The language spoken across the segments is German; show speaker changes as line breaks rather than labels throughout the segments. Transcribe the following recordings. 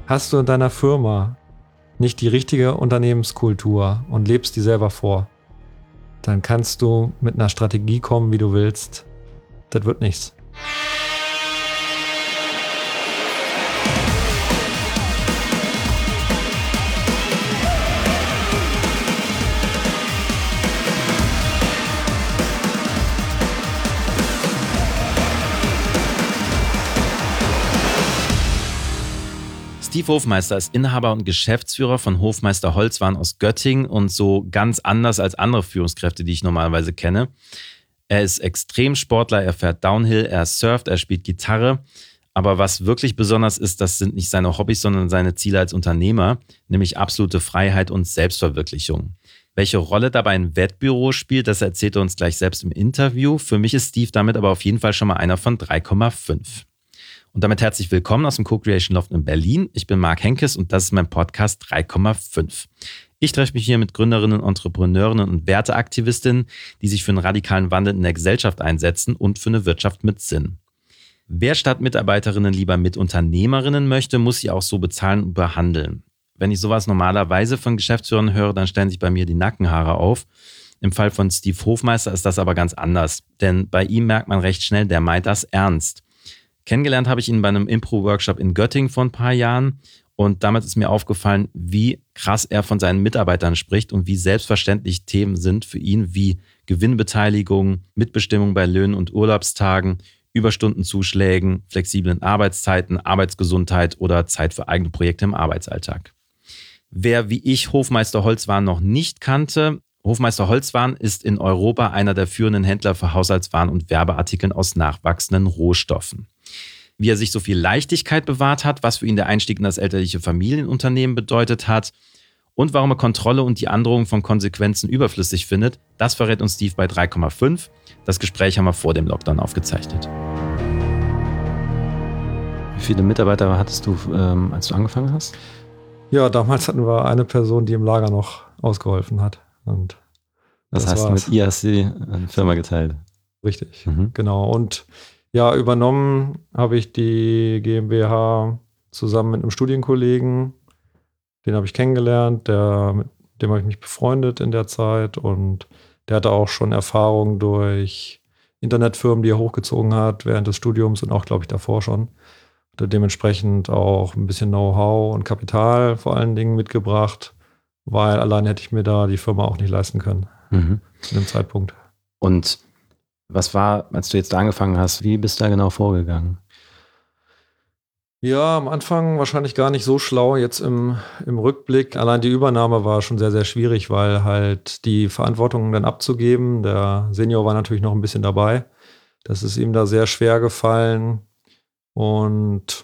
Hast du in deiner Firma nicht die richtige Unternehmenskultur und lebst die selber vor, dann kannst du mit einer Strategie kommen, wie du willst. Das wird nichts.
Steve Hofmeister ist Inhaber und Geschäftsführer von Hofmeister Holzwaren aus Göttingen und so ganz anders als andere Führungskräfte, die ich normalerweise kenne. Er ist Extremsportler, er fährt Downhill, er surft, er spielt Gitarre. Aber was wirklich besonders ist, das sind nicht seine Hobbys, sondern seine Ziele als Unternehmer, nämlich absolute Freiheit und Selbstverwirklichung. Welche Rolle dabei ein Wettbüro spielt, das erzählt er uns gleich selbst im Interview. Für mich ist Steve damit aber auf jeden Fall schon mal einer von 3,5. Und damit herzlich willkommen aus dem Co-Creation Loft in Berlin. Ich bin Marc Henkes und das ist mein Podcast 3,5. Ich treffe mich hier mit Gründerinnen, Entrepreneurinnen und Werteaktivistinnen, die sich für einen radikalen Wandel in der Gesellschaft einsetzen und für eine Wirtschaft mit Sinn. Wer statt Mitarbeiterinnen lieber Mitunternehmerinnen möchte, muss sie auch so bezahlen und behandeln. Wenn ich sowas normalerweise von Geschäftsführern höre, dann stellen sich bei mir die Nackenhaare auf. Im Fall von Steve Hofmeister ist das aber ganz anders. Denn bei ihm merkt man recht schnell, der meint das ernst. Kennengelernt habe ich ihn bei einem Impro-Workshop in Göttingen vor ein paar Jahren und damit ist mir aufgefallen, wie krass er von seinen Mitarbeitern spricht und wie selbstverständlich Themen sind für ihn wie Gewinnbeteiligung, Mitbestimmung bei Löhnen und Urlaubstagen, Überstundenzuschlägen, flexiblen Arbeitszeiten, Arbeitsgesundheit oder Zeit für eigene Projekte im Arbeitsalltag. Wer wie ich Hofmeister Holzwaren noch nicht kannte, Hofmeister Holzwaren ist in Europa einer der führenden Händler für Haushaltswaren und Werbeartikeln aus nachwachsenden Rohstoffen. Wie er sich so viel Leichtigkeit bewahrt hat, was für ihn der Einstieg in das elterliche Familienunternehmen bedeutet hat und warum er Kontrolle und die Androhung von Konsequenzen überflüssig findet, das verrät uns Steve bei 3,5. Das Gespräch haben wir vor dem Lockdown aufgezeichnet. Wie viele Mitarbeiter hattest du, als du angefangen hast?
Ja, damals hatten wir eine Person, die im Lager noch ausgeholfen hat. Und
das heißt, mit ihr hast du die Firma geteilt?
Richtig, genau. Und ja, übernommen habe ich die GmbH zusammen mit einem Studienkollegen. Den habe ich kennengelernt, mit dem habe ich mich befreundet in der Zeit. Und der hatte auch schon Erfahrung durch Internetfirmen, die er hochgezogen hat während des Studiums und auch, glaube ich, davor schon. Hat dementsprechend auch ein bisschen Know-how und Kapital vor allen Dingen mitgebracht, weil allein hätte ich mir da die Firma auch nicht leisten können zu dem Zeitpunkt.
Und was war, als du jetzt da angefangen hast, wie bist du da genau vorgegangen?
Ja, am Anfang wahrscheinlich gar nicht so schlau. Jetzt im Rückblick, allein die Übernahme war schon sehr, sehr schwierig, weil halt die Verantwortung dann abzugeben, der Senior war natürlich noch ein bisschen dabei. Das ist ihm da sehr schwer gefallen und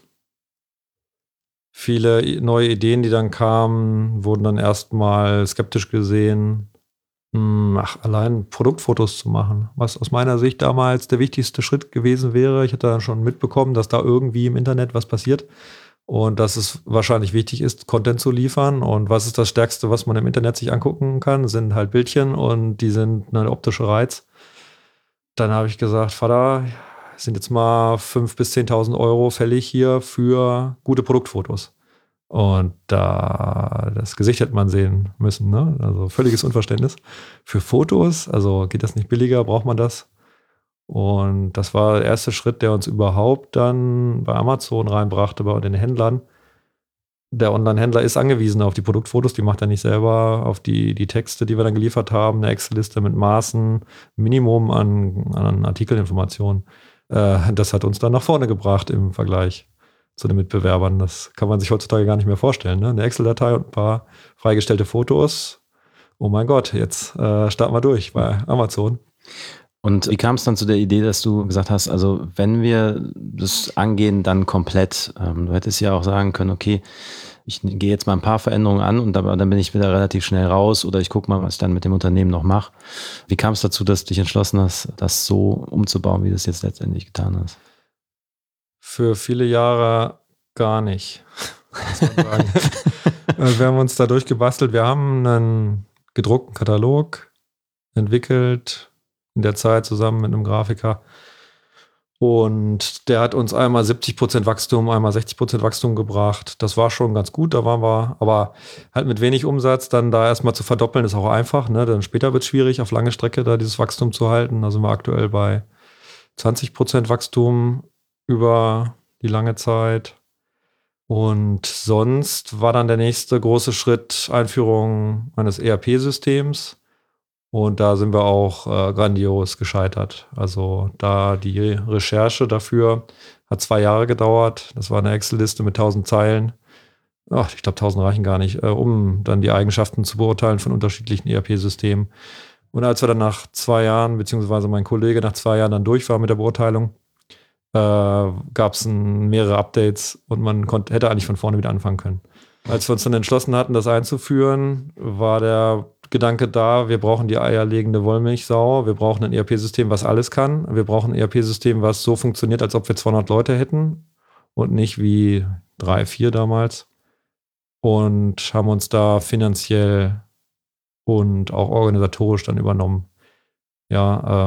viele neue Ideen, die dann kamen, wurden dann erstmal skeptisch gesehen. Allein Produktfotos zu machen, was aus meiner Sicht damals der wichtigste Schritt gewesen wäre. Ich hatte dann schon mitbekommen, dass da irgendwie im Internet was passiert und dass es wahrscheinlich wichtig ist, Content zu liefern. Und was ist das Stärkste, was man im Internet sich angucken kann, sind halt Bildchen und die sind ein optischer Reiz. Dann habe ich gesagt, Vater, sind jetzt mal 5.000 bis 10.000 Euro fällig hier für gute Produktfotos. Und das Gesicht hätte man sehen müssen, ne? Also völliges Unverständnis. Für Fotos, also geht das nicht billiger, braucht man das? Und das war der erste Schritt, der uns überhaupt dann bei Amazon reinbrachte, bei den Händlern. Der Online-Händler ist angewiesen auf die Produktfotos, die macht er nicht selber, auf die Texte, die wir dann geliefert haben, eine Excel-Liste mit Maßen, Minimum an Artikelinformationen. Das hat uns dann nach vorne gebracht im Vergleich zu den Mitbewerbern. Das kann man sich heutzutage gar nicht mehr vorstellen. Ne? Eine Excel-Datei und ein paar freigestellte Fotos. Oh mein Gott, jetzt starten wir durch bei Amazon.
Und wie kam es dann zu der Idee, dass du gesagt hast, also wenn wir das angehen, dann komplett. Du hättest ja auch sagen können, okay, ich gehe jetzt mal ein paar Veränderungen an und dann bin ich wieder relativ schnell raus oder ich gucke mal, was ich dann mit dem Unternehmen noch mache. Wie kam es dazu, dass du dich entschlossen hast, das so umzubauen, wie du es jetzt letztendlich getan hast?
Für viele Jahre gar nicht, muss man sagen. Wir haben uns da durchgebastelt. Wir haben einen gedruckten Katalog entwickelt, in der Zeit zusammen mit einem Grafiker. Und der hat uns einmal 70% Wachstum, einmal 60% Wachstum gebracht. Das war schon ganz gut, da waren wir, aber halt mit wenig Umsatz, dann da erstmal zu verdoppeln, ist auch einfach. Ne? Dann später wird es schwierig, auf lange Strecke da dieses Wachstum zu halten. Da sind wir aktuell bei 20% Wachstum über die lange Zeit. Und sonst war dann der nächste große Schritt Einführung eines ERP-Systems. Und da sind wir auch grandios gescheitert. Also da die Recherche dafür hat 2 Jahre gedauert. Das war eine Excel-Liste mit 1000 Zeilen. Ach, ich glaube, 1000 reichen gar nicht, um dann die Eigenschaften zu beurteilen von unterschiedlichen ERP-Systemen. Und als wir dann nach 2 Jahren, beziehungsweise mein Kollege nach 2 Jahren dann durch war mit der Beurteilung, gab es mehrere Updates und man hätte eigentlich von vorne wieder anfangen können. Als wir uns dann entschlossen hatten, das einzuführen, war der Gedanke da, wir brauchen die eierlegende Wollmilchsau, wir brauchen ein ERP-System, was alles kann, wir brauchen ein ERP-System, was so funktioniert, als ob wir 200 Leute hätten und nicht wie 3, 4 damals, und haben uns da finanziell und auch organisatorisch dann übernommen. Ja,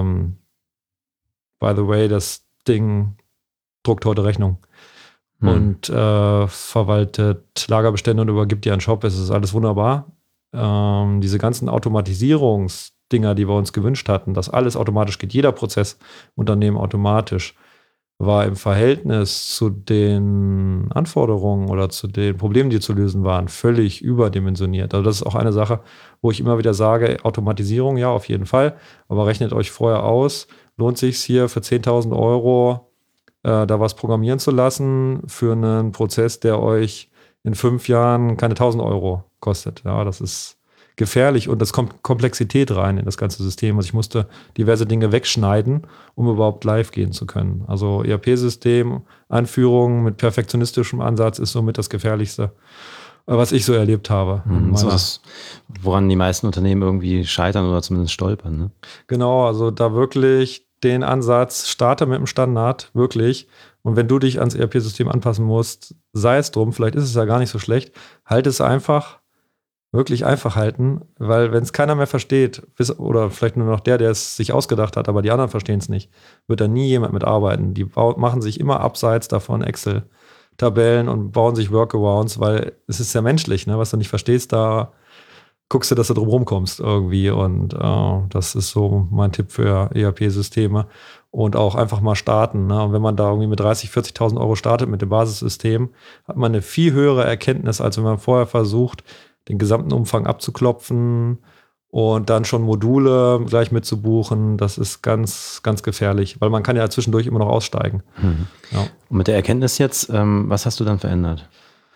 by the way, das Ding druckt heute Rechnung und verwaltet Lagerbestände und übergibt die an Shop. Es ist alles wunderbar. Diese ganzen Automatisierungsdinger, die wir uns gewünscht hatten, dass alles automatisch geht, jeder Prozess im Unternehmen automatisch, war im Verhältnis zu den Anforderungen oder zu den Problemen, die zu lösen waren, völlig überdimensioniert. Also das ist auch eine Sache, wo ich immer wieder sage, Automatisierung, ja, auf jeden Fall, aber rechnet euch vorher aus, lohnt sich hier für 10.000 Euro da was programmieren zu lassen für einen Prozess, der euch in 5 Jahren keine 1.000 Euro kostet. Ja, das ist gefährlich und das kommt Komplexität rein in das ganze System. Also ich musste diverse Dinge wegschneiden, um überhaupt live gehen zu können. Also ERP-System, Einführung mit perfektionistischem Ansatz ist somit das Gefährlichste, was ich so erlebt habe.
So das, woran die meisten Unternehmen irgendwie scheitern oder zumindest stolpern. Ne?
Genau, also da wirklich den Ansatz, starte mit dem Standard, wirklich. Und wenn du dich ans ERP-System anpassen musst, sei es drum, vielleicht ist es ja gar nicht so schlecht, halt es einfach, wirklich einfach halten, weil wenn es keiner mehr versteht, oder vielleicht nur noch der es sich ausgedacht hat, aber die anderen verstehen es nicht, wird da nie jemand mitarbeiten. Die machen sich immer abseits davon Excel-Tabellen und bauen sich Workarounds, weil es ist ja menschlich, ne? Was du nicht verstehst, da guckst du, dass du drum rumkommst irgendwie, und das ist so mein Tipp für ERP-Systeme, und auch einfach mal starten. Ne? Und wenn man da irgendwie mit 30.000, 40.000 Euro startet mit dem Basissystem, hat man eine viel höhere Erkenntnis, als wenn man vorher versucht, den gesamten Umfang abzuklopfen und dann schon Module gleich mitzubuchen. Das ist ganz, ganz gefährlich, weil man kann ja zwischendurch immer noch aussteigen. Ja.
Und mit der Erkenntnis jetzt, was hast du dann verändert?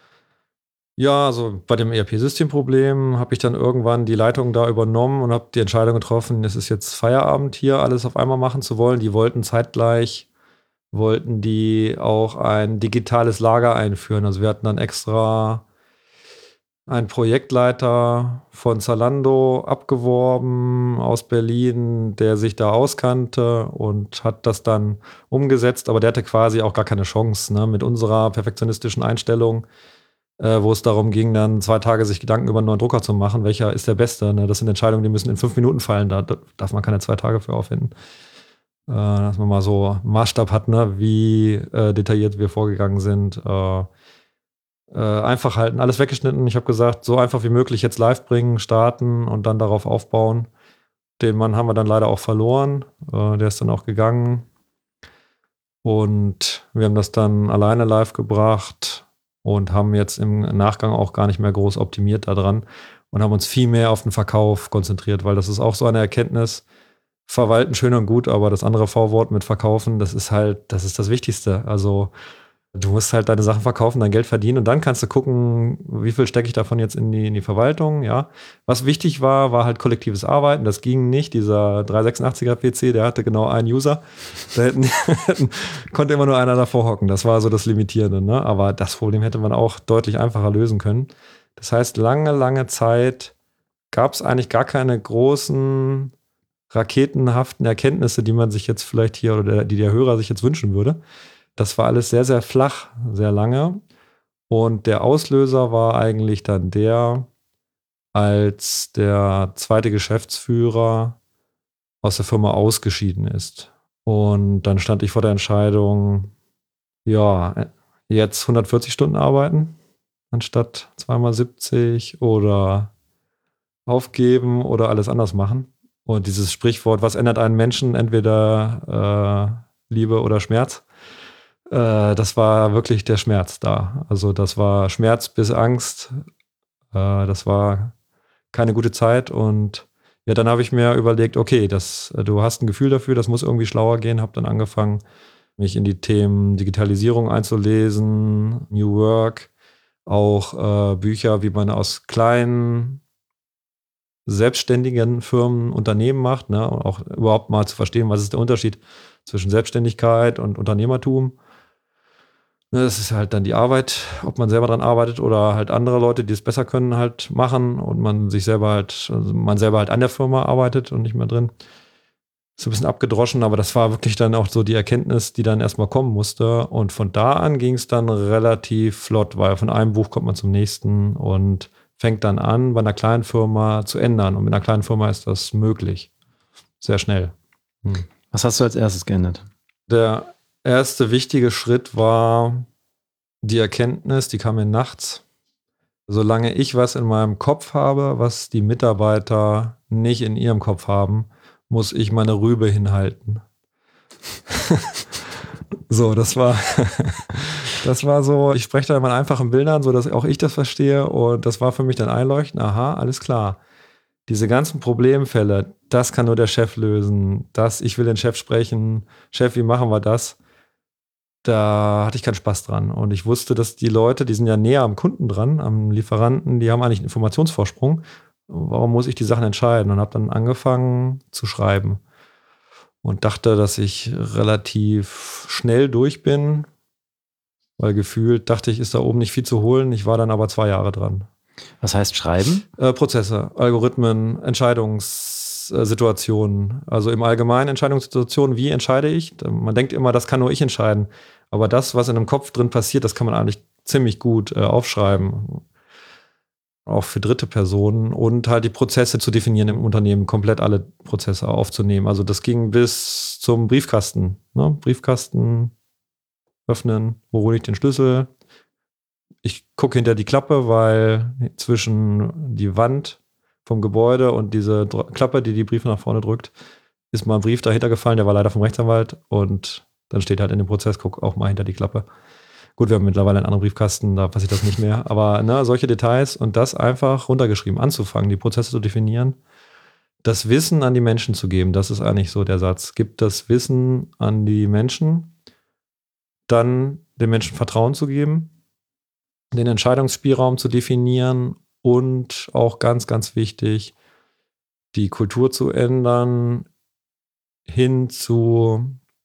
Ja, also bei dem ERP-Systemproblem habe ich dann irgendwann die Leitung da übernommen und habe die Entscheidung getroffen, es ist jetzt Feierabend hier, alles auf einmal machen zu wollen. Die wollten die auch ein digitales Lager einführen. Also wir hatten dann extra einen Projektleiter von Zalando abgeworben aus Berlin, der sich da auskannte und hat das dann umgesetzt. Aber der hatte quasi auch gar keine Chance, ne, mit unserer perfektionistischen Einstellung, wo es darum ging, dann 2 Tage sich Gedanken über einen neuen Drucker zu machen, welcher ist der beste. Ne? Das sind Entscheidungen, die müssen in 5 Minuten fallen, da darf man keine 2 Tage für aufwenden. Dass man mal so einen Maßstab hat, ne? Wie detailliert wir vorgegangen sind. Einfach halten, alles weggeschnitten. Ich habe gesagt, so einfach wie möglich jetzt live bringen, starten und dann darauf aufbauen. Den Mann haben wir dann leider auch verloren. Der ist dann auch gegangen. Und wir haben das dann alleine live gebracht und haben jetzt im Nachgang auch gar nicht mehr groß optimiert daran und haben uns viel mehr auf den Verkauf konzentriert, weil das ist auch so eine Erkenntnis. Verwalten schön und gut, aber das andere V-Wort mit verkaufen, das ist das Wichtigste. Also du musst halt deine Sachen verkaufen, dein Geld verdienen und dann kannst du gucken, wie viel stecke ich davon jetzt in die Verwaltung, ja. Was wichtig war halt kollektives Arbeiten. Das ging nicht. Dieser 386er PC, der hatte genau einen User. Da konnte immer nur einer davor hocken. Das war so das Limitierende, ne? Aber das Problem hätte man auch deutlich einfacher lösen können. Das heißt, lange, lange Zeit gab es eigentlich gar keine großen raketenhaften Erkenntnisse, die man sich jetzt vielleicht hier oder die der Hörer sich jetzt wünschen würde. Das war alles sehr, sehr flach, sehr lange. Und der Auslöser war eigentlich dann als der zweite Geschäftsführer aus der Firma ausgeschieden ist. Und dann stand ich vor der Entscheidung, ja, jetzt 140 Stunden arbeiten, anstatt 2x70 oder aufgeben oder alles anders machen. Und dieses Sprichwort, was ändert einen Menschen, entweder Liebe oder Schmerz, das war wirklich der Schmerz da. Also das war Schmerz bis Angst, das war keine gute Zeit. Und ja, dann habe ich mir überlegt, okay, du hast ein Gefühl dafür, das muss irgendwie schlauer gehen, habe dann angefangen, mich in die Themen Digitalisierung einzulesen, New Work, auch Bücher, wie man aus kleinen selbstständigen Firmen Unternehmen macht, ne? Und auch überhaupt mal zu verstehen, was ist der Unterschied zwischen Selbstständigkeit und Unternehmertum. Ne, das ist halt dann die Arbeit, ob man selber dran arbeitet oder halt andere Leute, die es besser können, halt machen und man selber halt an der Firma arbeitet und nicht mehr drin. So ein bisschen abgedroschen, aber das war wirklich dann auch so die Erkenntnis, die dann erstmal kommen musste. Und von da an ging es dann relativ flott, weil von einem Buch kommt man zum nächsten und fängt dann an, bei einer kleinen Firma zu ändern. Und mit einer kleinen Firma ist das möglich. Sehr schnell.
Was hast du als erstes geändert?
Der erste wichtige Schritt war die Erkenntnis, die kam mir nachts. Solange ich was in meinem Kopf habe, was die Mitarbeiter nicht in ihrem Kopf haben, muss ich meine Rübe hinhalten. So, das war so, ich spreche da in meinen einfachen Bildern, so dass auch ich das verstehe und das war für mich dann einleuchtend, aha, alles klar. Diese ganzen Problemfälle, das kann nur der Chef lösen, ich will den Chef sprechen, Chef, wie machen wir das? Da hatte ich keinen Spaß dran und ich wusste, dass die Leute, die sind ja näher am Kunden dran, am Lieferanten, die haben eigentlich einen Informationsvorsprung. Warum muss ich die Sachen entscheiden? Und habe dann angefangen zu schreiben und dachte, dass ich relativ schnell durch bin, weil gefühlt dachte ich, ist da oben nicht viel zu holen. Ich war dann aber 2 Jahre dran.
Was heißt schreiben?
Prozesse, Algorithmen, Entscheidungssituationen. Also im Allgemeinen Entscheidungssituationen, wie entscheide ich? Man denkt immer, das kann nur ich entscheiden. Aber das, was in einem Kopf drin passiert, das kann man eigentlich ziemlich gut aufschreiben. Auch für dritte Personen und halt die Prozesse zu definieren im Unternehmen, komplett alle Prozesse aufzunehmen. Also das ging bis zum Briefkasten. Ne? Briefkasten öffnen, wo hole ich den Schlüssel? Ich gucke hinter die Klappe, weil zwischen die Wand vom Gebäude und diese Klappe, die Briefe nach vorne drückt, ist mal ein Brief dahinter gefallen, der war leider vom Rechtsanwalt und dann steht halt in dem Prozess, guck auch mal hinter die Klappe. Gut, wir haben mittlerweile einen anderen Briefkasten, da passiert das nicht mehr. Aber solche Details und das einfach runtergeschrieben, anzufangen, die Prozesse zu definieren, das Wissen an die Menschen zu geben, das ist eigentlich so der Satz. Gib das Wissen an die Menschen, dann den Menschen Vertrauen zu geben, den Entscheidungsspielraum zu definieren und auch ganz, ganz wichtig, die Kultur zu ändern hin zu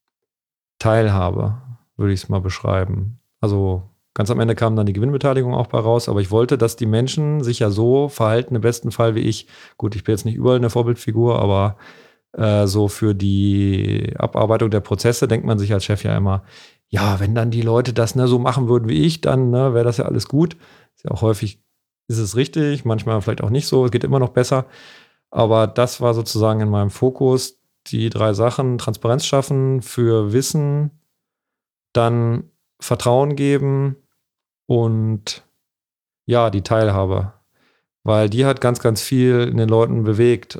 Teilhabe, würde ich es mal beschreiben. Also ganz am Ende kam dann die Gewinnbeteiligung auch bei raus, aber ich wollte, dass die Menschen sich ja so verhalten, im besten Fall wie ich. Gut, ich bin jetzt nicht überall eine Vorbildfigur, aber so für die Abarbeitung der Prozesse denkt man sich als Chef ja immer, ja, wenn dann die Leute das so machen würden wie ich, dann wäre das ja alles gut. Ist ja auch häufig, ist es richtig, manchmal vielleicht auch nicht so, es geht immer noch besser. Aber das war sozusagen in meinem Fokus, die 3 Sachen, Transparenz schaffen für Wissen, dann Vertrauen geben und ja, die Teilhabe. Weil die hat ganz, ganz viel in den Leuten bewegt.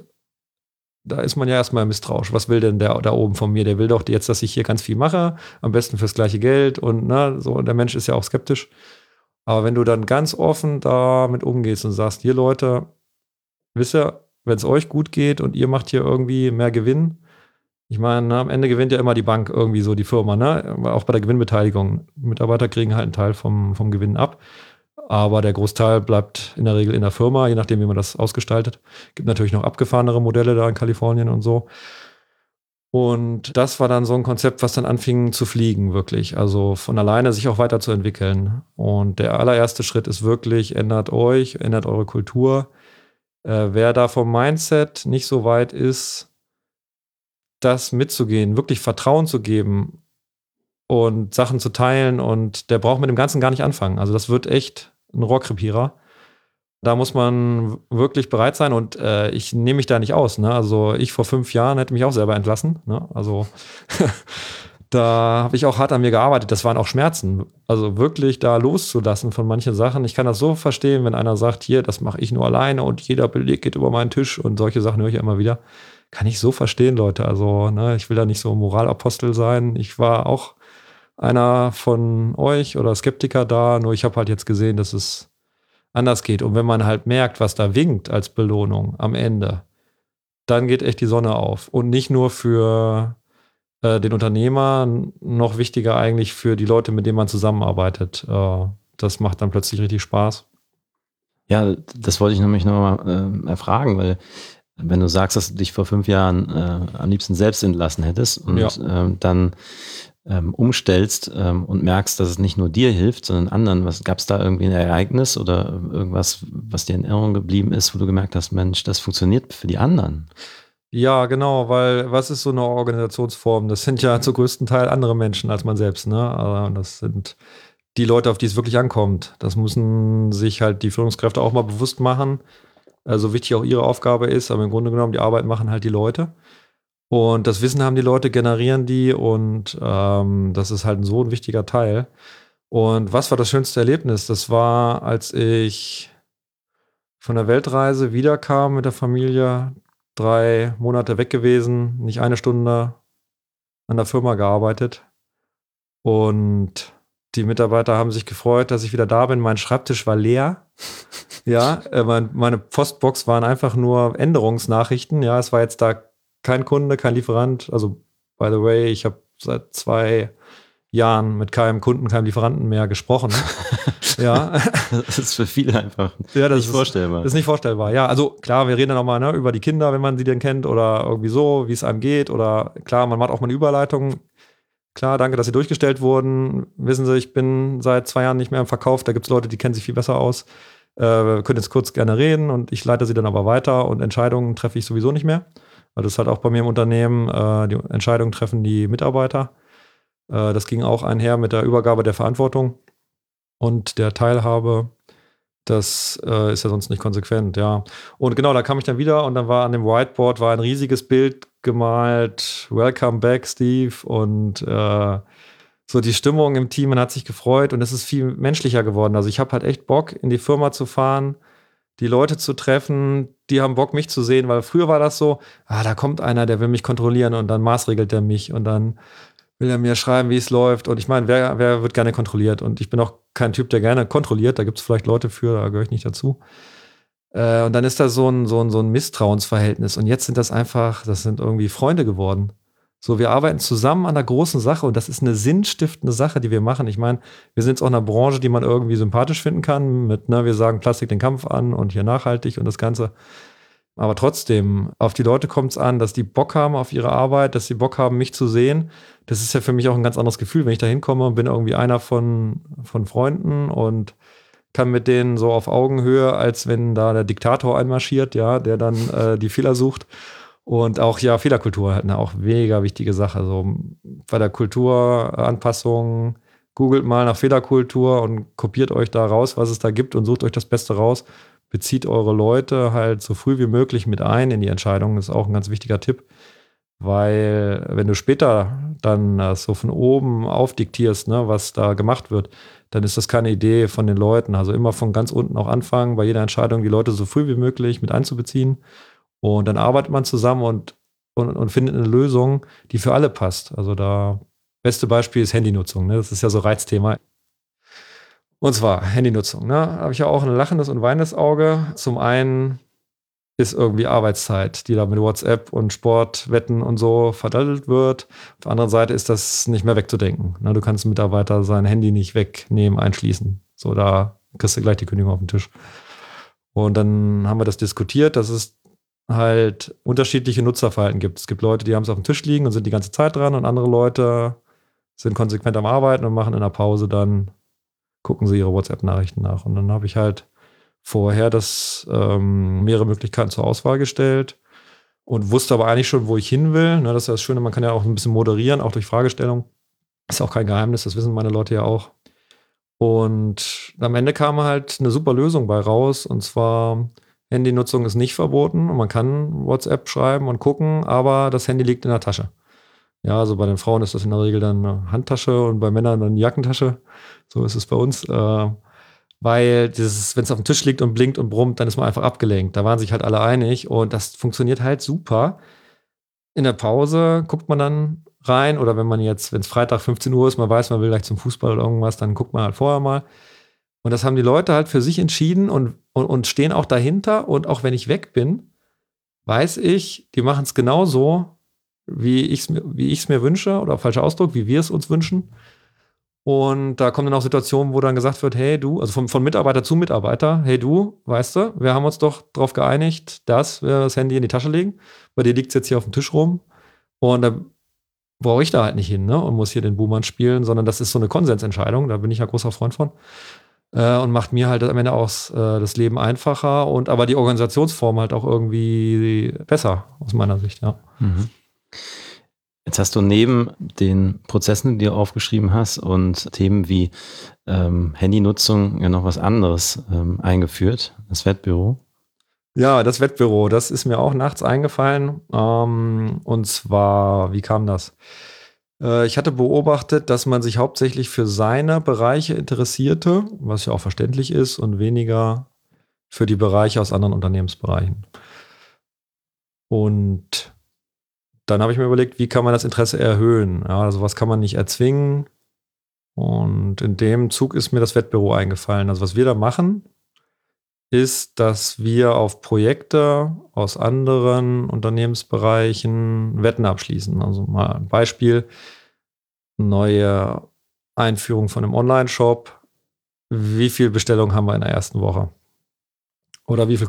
Da ist man ja erstmal misstrauisch. Was will denn der da oben von mir? Der will doch jetzt, dass ich hier ganz viel mache, am besten fürs gleiche Geld und so. Der Mensch ist ja auch skeptisch. Aber wenn du dann ganz offen damit umgehst und sagst, hier Leute, wisst ihr, wenn es euch gut geht und ihr macht hier irgendwie mehr Gewinn, ich meine, am Ende gewinnt ja immer die Bank irgendwie so, die Firma, ne? Auch bei der Gewinnbeteiligung. Mitarbeiter kriegen halt einen Teil vom Gewinn ab. Aber der Großteil bleibt in der Regel in der Firma, je nachdem, wie man das ausgestaltet. Gibt natürlich noch abgefahrenere Modelle da in Kalifornien und so. Und das war dann so ein Konzept, was dann anfing zu fliegen, wirklich. Also von alleine sich auch weiterzuentwickeln. Und der allererste Schritt ist wirklich, ändert euch, ändert eure Kultur. Wer da vom Mindset nicht so weit ist, das mitzugehen, wirklich Vertrauen zu geben und Sachen zu teilen und der braucht mit dem Ganzen gar nicht anfangen. Also das wird echt ein Rohrkrepierer. Da muss man wirklich bereit sein und ich nehme mich da nicht aus. Ne? Also ich vor 5 Jahren hätte mich auch selber entlassen. Ne? Also da habe ich auch hart an mir gearbeitet. Das waren auch Schmerzen. Also wirklich da loszulassen von manchen Sachen. Ich kann das so verstehen, wenn einer sagt, hier, das mache ich nur alleine und jeder Beleg geht über meinen Tisch und solche Sachen höre ich ja immer wieder. Kann ich so verstehen, Leute. Also ne, ich will da nicht so Moralapostel sein. Ich war auch einer von euch oder Skeptiker da, nur ich habe halt jetzt gesehen, dass es anders geht. Und wenn man halt merkt, was da winkt als Belohnung am Ende, dann geht echt die Sonne auf. Und nicht nur für den Unternehmer, noch wichtiger eigentlich für die Leute, mit denen man zusammenarbeitet. Das macht dann plötzlich richtig Spaß.
Ja, das wollte ich nämlich nochmal erfragen, weil wenn du sagst, dass du dich vor 5 Jahren am liebsten selbst entlassen hättest und dann umstellst und merkst, dass es nicht nur dir hilft, sondern anderen. Gab es da irgendwie ein Ereignis oder irgendwas, was dir in Erinnerung geblieben ist, wo du gemerkt hast, Mensch, das funktioniert für die anderen?
Ja, genau, weil was ist so eine Organisationsform? Das sind ja zum größten Teil andere Menschen als man selbst, ne? Das sind die Leute, auf die es wirklich ankommt. Das müssen sich halt die Führungskräfte auch mal bewusst machen. Also wichtig auch ihre Aufgabe ist, aber im Grunde genommen die Arbeit machen halt die Leute. Und das Wissen haben die Leute, generieren die und das ist halt so ein wichtiger Teil. Und was war das schönste Erlebnis? Das war, als ich von der Weltreise wiederkam mit der Familie, 3 Monate weg gewesen, nicht eine Stunde an der Firma gearbeitet. Und die Mitarbeiter haben sich gefreut, dass ich wieder da bin. Mein Schreibtisch war leer. Ja, meine Postbox waren einfach nur Änderungsnachrichten. Ja, es war jetzt da kein Kunde, kein Lieferant. Also, by the way, ich habe seit 2 Jahren mit keinem Kunden, keinem Lieferanten mehr gesprochen. Ja.
Das ist für viele einfach
nicht
vorstellbar.
Das ist nicht vorstellbar. Ja, also klar, wir reden dann auch mal über die Kinder, wenn man sie denn kennt oder irgendwie so, wie es einem geht. Oder klar, man macht auch mal eine Überleitung. Klar, danke, dass Sie durchgestellt wurden. Wissen Sie, ich bin seit 2 Jahren nicht mehr im Verkauf. Da gibt es Leute, die kennen sich viel besser aus. Wir können jetzt kurz gerne reden und ich leite sie dann aber weiter und Entscheidungen treffe ich sowieso nicht mehr. Weil das ist halt auch bei mir im Unternehmen, die Entscheidungen treffen die Mitarbeiter. Das ging auch einher mit der Übergabe der Verantwortung und der Teilhabe. Das ist ja sonst nicht konsequent, ja. Und genau, da kam ich dann wieder und dann war an dem Whiteboard ein riesiges Bild gemalt, Welcome back, Steve, und so die Stimmung im Team, man hat sich gefreut und es ist viel menschlicher geworden. Also ich habe halt echt Bock, in die Firma zu fahren, die Leute zu treffen, die haben Bock, mich zu sehen, weil früher war das so, da kommt einer, der will mich kontrollieren und dann maßregelt er mich und dann will er mir schreiben, wie es läuft. Und ich meine, wer wird gerne kontrolliert? Und ich bin auch kein Typ, der gerne kontrolliert. Da gibt es vielleicht Leute für, da gehöre ich nicht dazu. Und dann ist da so ein Misstrauensverhältnis. Und jetzt sind das sind irgendwie Freunde geworden. So, wir arbeiten zusammen an einer großen Sache und das ist eine sinnstiftende Sache, die wir machen. Ich meine, wir sind jetzt auch in einer Branche, die man irgendwie sympathisch finden kann. Wir sagen Plastik den Kampf an und hier nachhaltig und das Ganze. Aber trotzdem, auf die Leute kommt es an, dass die Bock haben auf ihre Arbeit, dass sie Bock haben, mich zu sehen. Das ist ja für mich auch ein ganz anderes Gefühl, wenn ich da hinkomme und bin irgendwie einer von Freunden und kann mit denen so auf Augenhöhe, als wenn da der Diktator einmarschiert, ja, der dann die Fehler sucht. Und auch, ja, Fehlerkultur halt auch mega wichtige Sache. Also bei der Kulturanpassung, googelt mal nach Fehlerkultur und kopiert euch da raus, was es da gibt und sucht euch das Beste raus. Bezieht eure Leute halt so früh wie möglich mit ein in die Entscheidung. Das ist auch ein ganz wichtiger Tipp. Weil wenn du später dann das so von oben aufdiktierst, ne, was da gemacht wird, dann ist das keine Idee von den Leuten. Also immer von ganz unten auch anfangen, bei jeder Entscheidung die Leute so früh wie möglich mit einzubeziehen. Und dann arbeitet man zusammen und findet eine Lösung, die für alle passt. Also beste Beispiel ist Handynutzung. Ne? Das ist ja so Reizthema. Und zwar Handynutzung. Ne? Habe ich ja auch ein lachendes und weinendes Auge. Zum einen ist irgendwie Arbeitszeit, die da mit WhatsApp und Sportwetten und so verdattelt wird. Auf der anderen Seite ist das nicht mehr wegzudenken. Ne? Du kannst einem Mitarbeiter sein Handy nicht wegnehmen, einschließen. So, da kriegst du gleich die Kündigung auf den Tisch. Und dann haben wir das diskutiert, dass es halt unterschiedliche Nutzerverhalten gibt. Es gibt Leute, die haben es auf dem Tisch liegen und sind die ganze Zeit dran und andere Leute sind konsequent am Arbeiten und machen in der Pause dann, gucken sie ihre WhatsApp-Nachrichten nach. Und dann habe ich halt vorher mehrere Möglichkeiten zur Auswahl gestellt und wusste aber eigentlich schon, wo ich hin will. Ne, das ist ja das Schöne, man kann ja auch ein bisschen moderieren, auch durch Fragestellung. Ist auch kein Geheimnis, das wissen meine Leute ja auch. Und am Ende kam halt eine super Lösung bei raus. Und zwar, Handynutzung ist nicht verboten und man kann WhatsApp schreiben und gucken, aber das Handy liegt in der Tasche. Ja, also bei den Frauen ist das in der Regel dann eine Handtasche und bei Männern dann eine Jackentasche. So ist es bei uns. Weil wenn es auf dem Tisch liegt und blinkt und brummt, dann ist man einfach abgelenkt. Da waren sich halt alle einig und das funktioniert halt super. In der Pause guckt man dann rein oder wenn es Freitag 15 Uhr ist, man weiß, man will gleich zum Fußball oder irgendwas, dann guckt man halt vorher mal. Und das haben die Leute halt für sich entschieden und stehen auch dahinter. Und auch wenn ich weg bin, weiß ich, die machen es genauso, wie ich es mir wünsche, oder falscher Ausdruck, wie wir es uns wünschen. Und da kommen dann auch Situationen, wo dann gesagt wird, hey du, also von Mitarbeiter zu Mitarbeiter, hey du, weißt du, wir haben uns doch darauf geeinigt, dass wir das Handy in die Tasche legen. Bei dir liegt es jetzt hier auf dem Tisch rum. Und da brauche ich da halt nicht hin, ne? Und muss hier den Buhmann spielen, sondern das ist so eine Konsensentscheidung, da bin ich ja großer Freund von. Und macht mir halt am Ende auch das Leben einfacher und aber die Organisationsform halt auch irgendwie besser, aus meiner Sicht, ja.
Mhm. Jetzt hast du neben den Prozessen, die du aufgeschrieben hast und Themen wie Handynutzung ja noch was anderes eingeführt, das Wettbüro.
Ja, das Wettbüro, das ist mir auch nachts eingefallen. Und zwar, wie kam das? Ich hatte beobachtet, dass man sich hauptsächlich für seine Bereiche interessierte, was ja auch verständlich ist, und weniger für die Bereiche aus anderen Unternehmensbereichen. Und dann habe ich mir überlegt, wie kann man das Interesse erhöhen? Ja, also was kann man nicht erzwingen? Und in dem Zug ist mir das Wettbüro eingefallen. Also was wir da machen, ist, dass wir auf Projekte aus anderen Unternehmensbereichen Wetten abschließen. Also mal ein Beispiel, neue Einführung von einem Online-Shop. Wie viel Bestellungen haben wir in der ersten Woche? Oder wie viel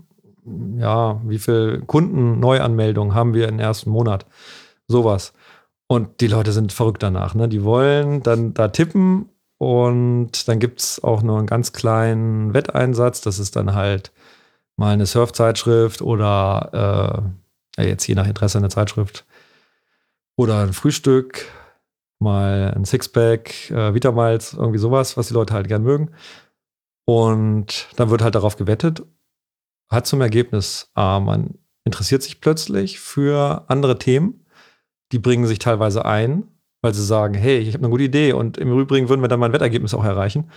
Kundenneuanmeldungen haben wir im ersten Monat? Sowas. Und die Leute sind verrückt danach. Ne? Die wollen dann da tippen und dann gibt es auch nur einen ganz kleinen Wetteinsatz. Das ist dann halt mal eine Surfzeitschrift oder jetzt je nach Interesse eine Zeitschrift oder ein Frühstück, mal ein Sixpack, Vitamals, irgendwie sowas, was die Leute halt gern mögen. Und dann wird halt darauf gewettet. Hat zum Ergebnis, man interessiert sich plötzlich für andere Themen. Die bringen sich teilweise ein, weil sie sagen, hey, ich habe eine gute Idee und im Übrigen würden wir dann mein Wettergebnis auch erreichen.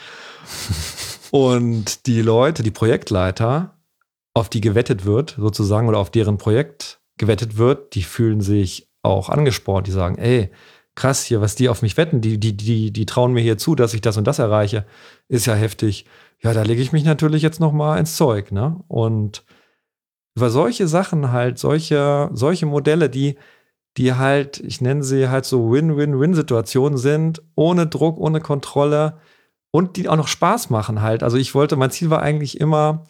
Und die Leute, die Projektleiter, auf die gewettet wird sozusagen oder auf deren Projekt gewettet wird, die fühlen sich auch angespornt. Die sagen, ey, krass hier, was die auf mich wetten, die trauen mir hier zu, dass ich das und das erreiche, ist ja heftig. Ja, da lege ich mich natürlich jetzt noch mal ins Zeug, ne? Und über solche Sachen halt, solche Modelle, die halt, ich nenne sie halt so Win-Win-Win-Situationen sind, ohne Druck, ohne Kontrolle und die auch noch Spaß machen halt. Also mein Ziel war eigentlich immer,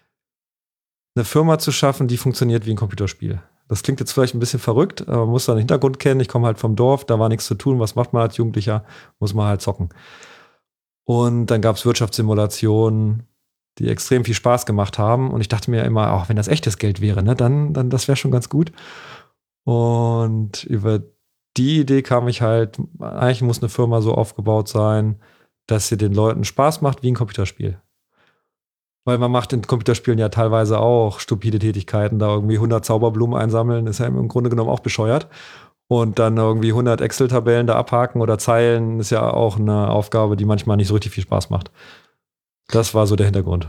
eine Firma zu schaffen, die funktioniert wie ein Computerspiel. Das klingt jetzt vielleicht ein bisschen verrückt, aber man muss da den Hintergrund kennen. Ich komme halt vom Dorf, da war nichts zu tun. Was macht man als Jugendlicher? Muss man halt zocken. Und dann gab es Wirtschaftssimulationen, die extrem viel Spaß gemacht haben. Und ich dachte mir immer, auch wenn das echtes Geld wäre, ne, dann das wäre schon ganz gut. Und über die Idee kam ich halt, eigentlich muss eine Firma so aufgebaut sein, dass sie den Leuten Spaß macht wie ein Computerspiel. Weil man macht in Computerspielen ja teilweise auch stupide Tätigkeiten, da irgendwie 100 Zauberblumen einsammeln, ist ja im Grunde genommen auch bescheuert. Und dann irgendwie 100 Excel-Tabellen da abhaken oder Zeilen ist ja auch eine Aufgabe, die manchmal nicht so richtig viel Spaß macht. Das war so der Hintergrund.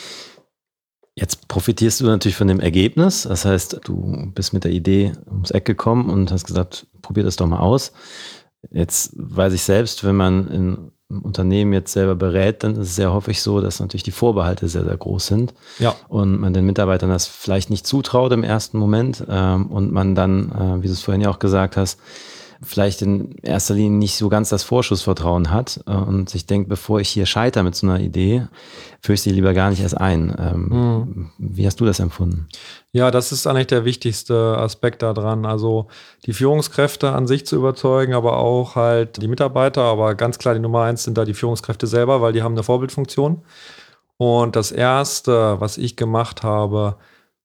Jetzt profitierst du natürlich von dem Ergebnis. Das heißt, du bist mit der Idee ums Eck gekommen und hast gesagt, probier das doch mal aus. Jetzt weiß ich selbst, wenn man in Unternehmen jetzt selber berät, dann ist es sehr häufig so, dass natürlich die Vorbehalte sehr, sehr groß sind.
Ja.
Und man den Mitarbeitern das vielleicht nicht zutraut im ersten Moment und man dann, wie du es vorhin ja auch gesagt hast, vielleicht in erster Linie nicht so ganz das Vorschussvertrauen hat und sich denkt, bevor ich hier scheitere mit so einer Idee, führe ich sie lieber gar nicht erst ein. Wie hast du das empfunden?
Ja, das ist eigentlich der wichtigste Aspekt daran. Also die Führungskräfte an sich zu überzeugen, aber auch halt die Mitarbeiter. Aber ganz klar, die Nummer 1 sind da die Führungskräfte selber, weil die haben eine Vorbildfunktion. Und das Erste, was ich gemacht habe,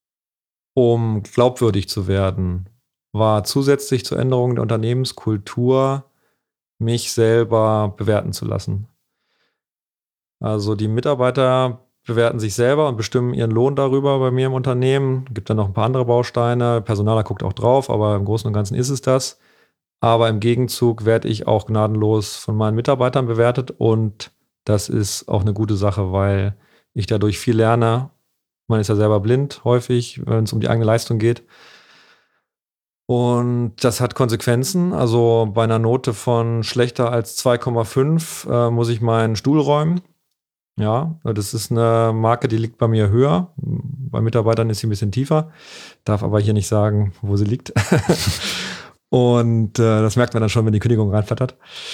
um glaubwürdig zu werden, war zusätzlich zur Änderung der Unternehmenskultur, mich selber bewerten zu lassen. Also die Mitarbeiter bewerten sich selber und bestimmen ihren Lohn darüber bei mir im Unternehmen. Gibt dann noch ein paar andere Bausteine. Personaler guckt auch drauf, aber im Großen und Ganzen ist es das. Aber im Gegenzug werde ich auch gnadenlos von meinen Mitarbeitern bewertet und das ist auch eine gute Sache, weil ich dadurch viel lerne. Man ist ja selber blind häufig, wenn es um die eigene Leistung geht. Und das hat Konsequenzen. Also bei einer Note von schlechter als 2,5 muss ich meinen Stuhl räumen. Ja, das ist eine Marke, die liegt bei mir höher. Bei Mitarbeitern ist sie ein bisschen tiefer. Darf aber hier nicht sagen, wo sie liegt. Und das merkt man dann schon, wenn die Kündigung reinflattert.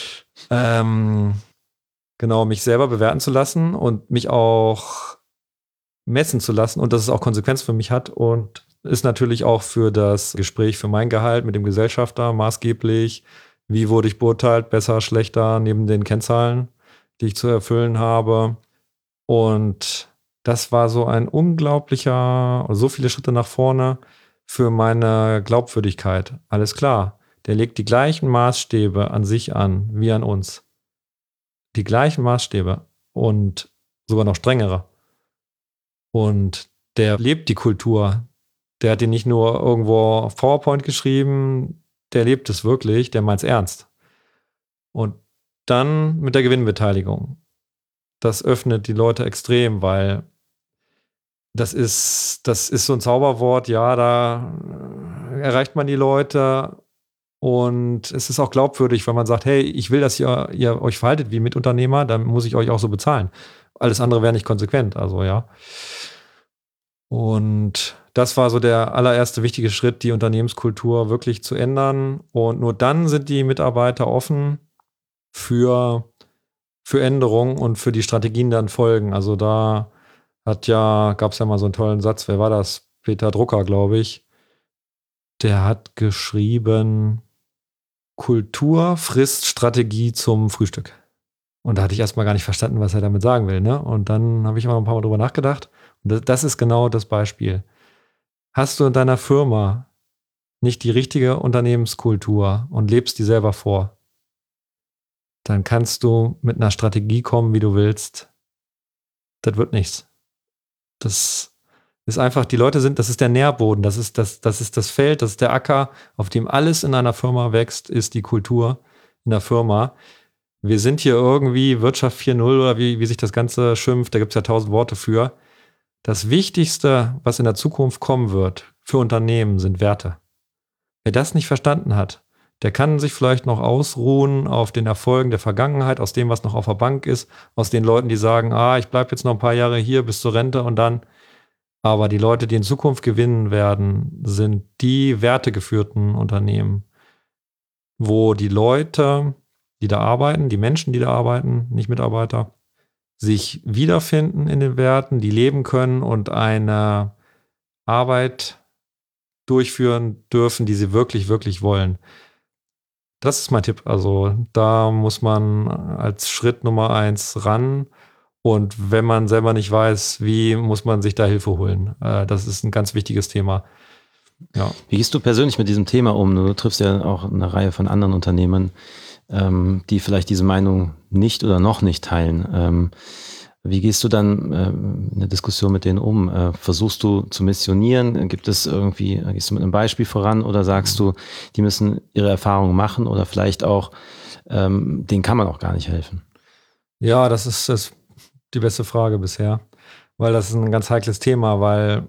Genau, mich selber bewerten zu lassen und mich auch messen zu lassen und dass es auch Konsequenzen für mich hat und ist natürlich auch für das Gespräch für mein Gehalt mit dem Gesellschafter maßgeblich. Wie wurde ich beurteilt? Besser, schlechter, neben den Kennzahlen, die ich zu erfüllen habe. Und das war so ein unglaublicher, so viele Schritte nach vorne für meine Glaubwürdigkeit. Alles klar, der legt die gleichen Maßstäbe an sich an wie an uns. Die gleichen Maßstäbe und sogar noch strengere. Und der lebt die Kultur. Der hat die nicht nur irgendwo auf PowerPoint geschrieben, der lebt es wirklich, der meint es ernst. Und dann mit der Gewinnbeteiligung. Das öffnet die Leute extrem, weil das ist so ein Zauberwort, ja, da erreicht man die Leute und es ist auch glaubwürdig, wenn man sagt, hey, ich will, dass ihr euch verhaltet wie Mitunternehmer, dann muss ich euch auch so bezahlen. Alles andere wäre nicht konsequent, also ja. Und das war so der allererste wichtige Schritt, die Unternehmenskultur wirklich zu ändern. Und nur dann sind die Mitarbeiter offen für Änderungen und für die Strategien dann folgen. Also da gab es ja mal so einen tollen Satz, wer war das? Peter Drucker, glaube ich. Der hat geschrieben, Kultur frisst Strategie zum Frühstück. Und da hatte ich erstmal gar nicht verstanden, was er damit sagen will. Ne? Und dann habe ich mal ein paar Mal drüber nachgedacht. Und das ist genau das Beispiel. Hast du in deiner Firma nicht die richtige Unternehmenskultur und lebst die selber vor, dann kannst du mit einer Strategie kommen, wie du willst. Das wird nichts. Das ist einfach, die Leute das ist der Nährboden, das ist das Feld, das ist der Acker, auf dem alles in einer Firma wächst, ist die Kultur in der Firma. Wir sind hier irgendwie Wirtschaft 4.0 oder wie sich das Ganze schimpft, da gibt es ja 1000 Worte für. Das Wichtigste, was in der Zukunft kommen wird für Unternehmen, sind Werte. Wer das nicht verstanden hat, der kann sich vielleicht noch ausruhen auf den Erfolgen der Vergangenheit, aus dem, was noch auf der Bank ist, aus den Leuten, die sagen, ich bleibe jetzt noch ein paar Jahre hier bis zur Rente und dann. Aber die Leute, die in Zukunft gewinnen werden, sind die wertegeführten Unternehmen, wo die Leute, die da arbeiten, die Menschen, die da arbeiten, nicht Mitarbeiter, sich wiederfinden in den Werten, die leben können und eine Arbeit durchführen dürfen, die sie wirklich, wirklich wollen. Das ist mein Tipp. Also da muss man als Schritt Nummer 1 ran. Und wenn man selber nicht weiß, wie, muss man sich da Hilfe holen. Das ist ein ganz wichtiges Thema. Ja.
Wie gehst du persönlich mit diesem Thema um? Du triffst ja auch eine Reihe von anderen Unternehmern, die vielleicht diese Meinung nicht oder noch nicht teilen. Wie gehst du dann in der Diskussion mit denen um? Versuchst du zu missionieren? Gehst du mit einem Beispiel voran oder sagst du, die müssen ihre Erfahrungen machen oder vielleicht auch, denen kann man auch gar nicht helfen?
Ja, das ist die beste Frage bisher, weil das ist ein ganz heikles Thema, weil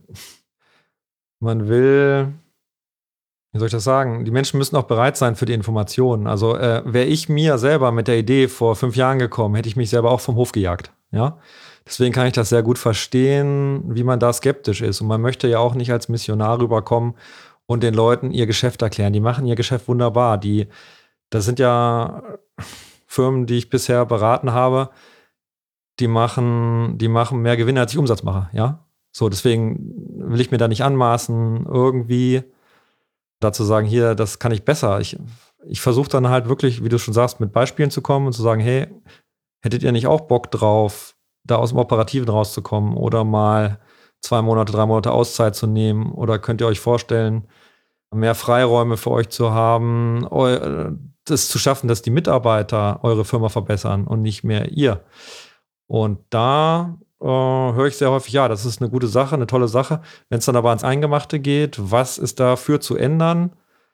man will, wie soll ich das sagen, die Menschen müssen auch bereit sein für die Informationen. Also wäre ich mir selber mit der Idee vor 5 Jahren gekommen, hätte ich mich selber auch vom Hof gejagt. Ja? Deswegen kann ich das sehr gut verstehen, wie man da skeptisch ist. Und man möchte ja auch nicht als Missionar rüberkommen und den Leuten ihr Geschäft erklären. Die machen ihr Geschäft wunderbar. Das sind ja Firmen, die ich bisher beraten habe, die machen mehr Gewinne, als ich Umsatz mache. Ja? So, deswegen will ich mir da nicht anmaßen, irgendwie dazu sagen, hier, das kann ich besser. Ich versuche dann halt wirklich, wie du schon sagst, mit Beispielen zu kommen und zu sagen, hey, hättet ihr nicht auch Bock drauf, da aus dem Operativen rauszukommen oder mal 2 Monate, 3 Monate Auszeit zu nehmen? Oder könnt ihr euch vorstellen, mehr Freiräume für euch zu haben, das zu schaffen, dass die Mitarbeiter eure Firma verbessern und nicht mehr ihr? Und da höre ich sehr häufig, ja, das ist eine gute Sache, eine tolle Sache. Wenn es dann aber ans Eingemachte geht, was ist dafür zu ändern,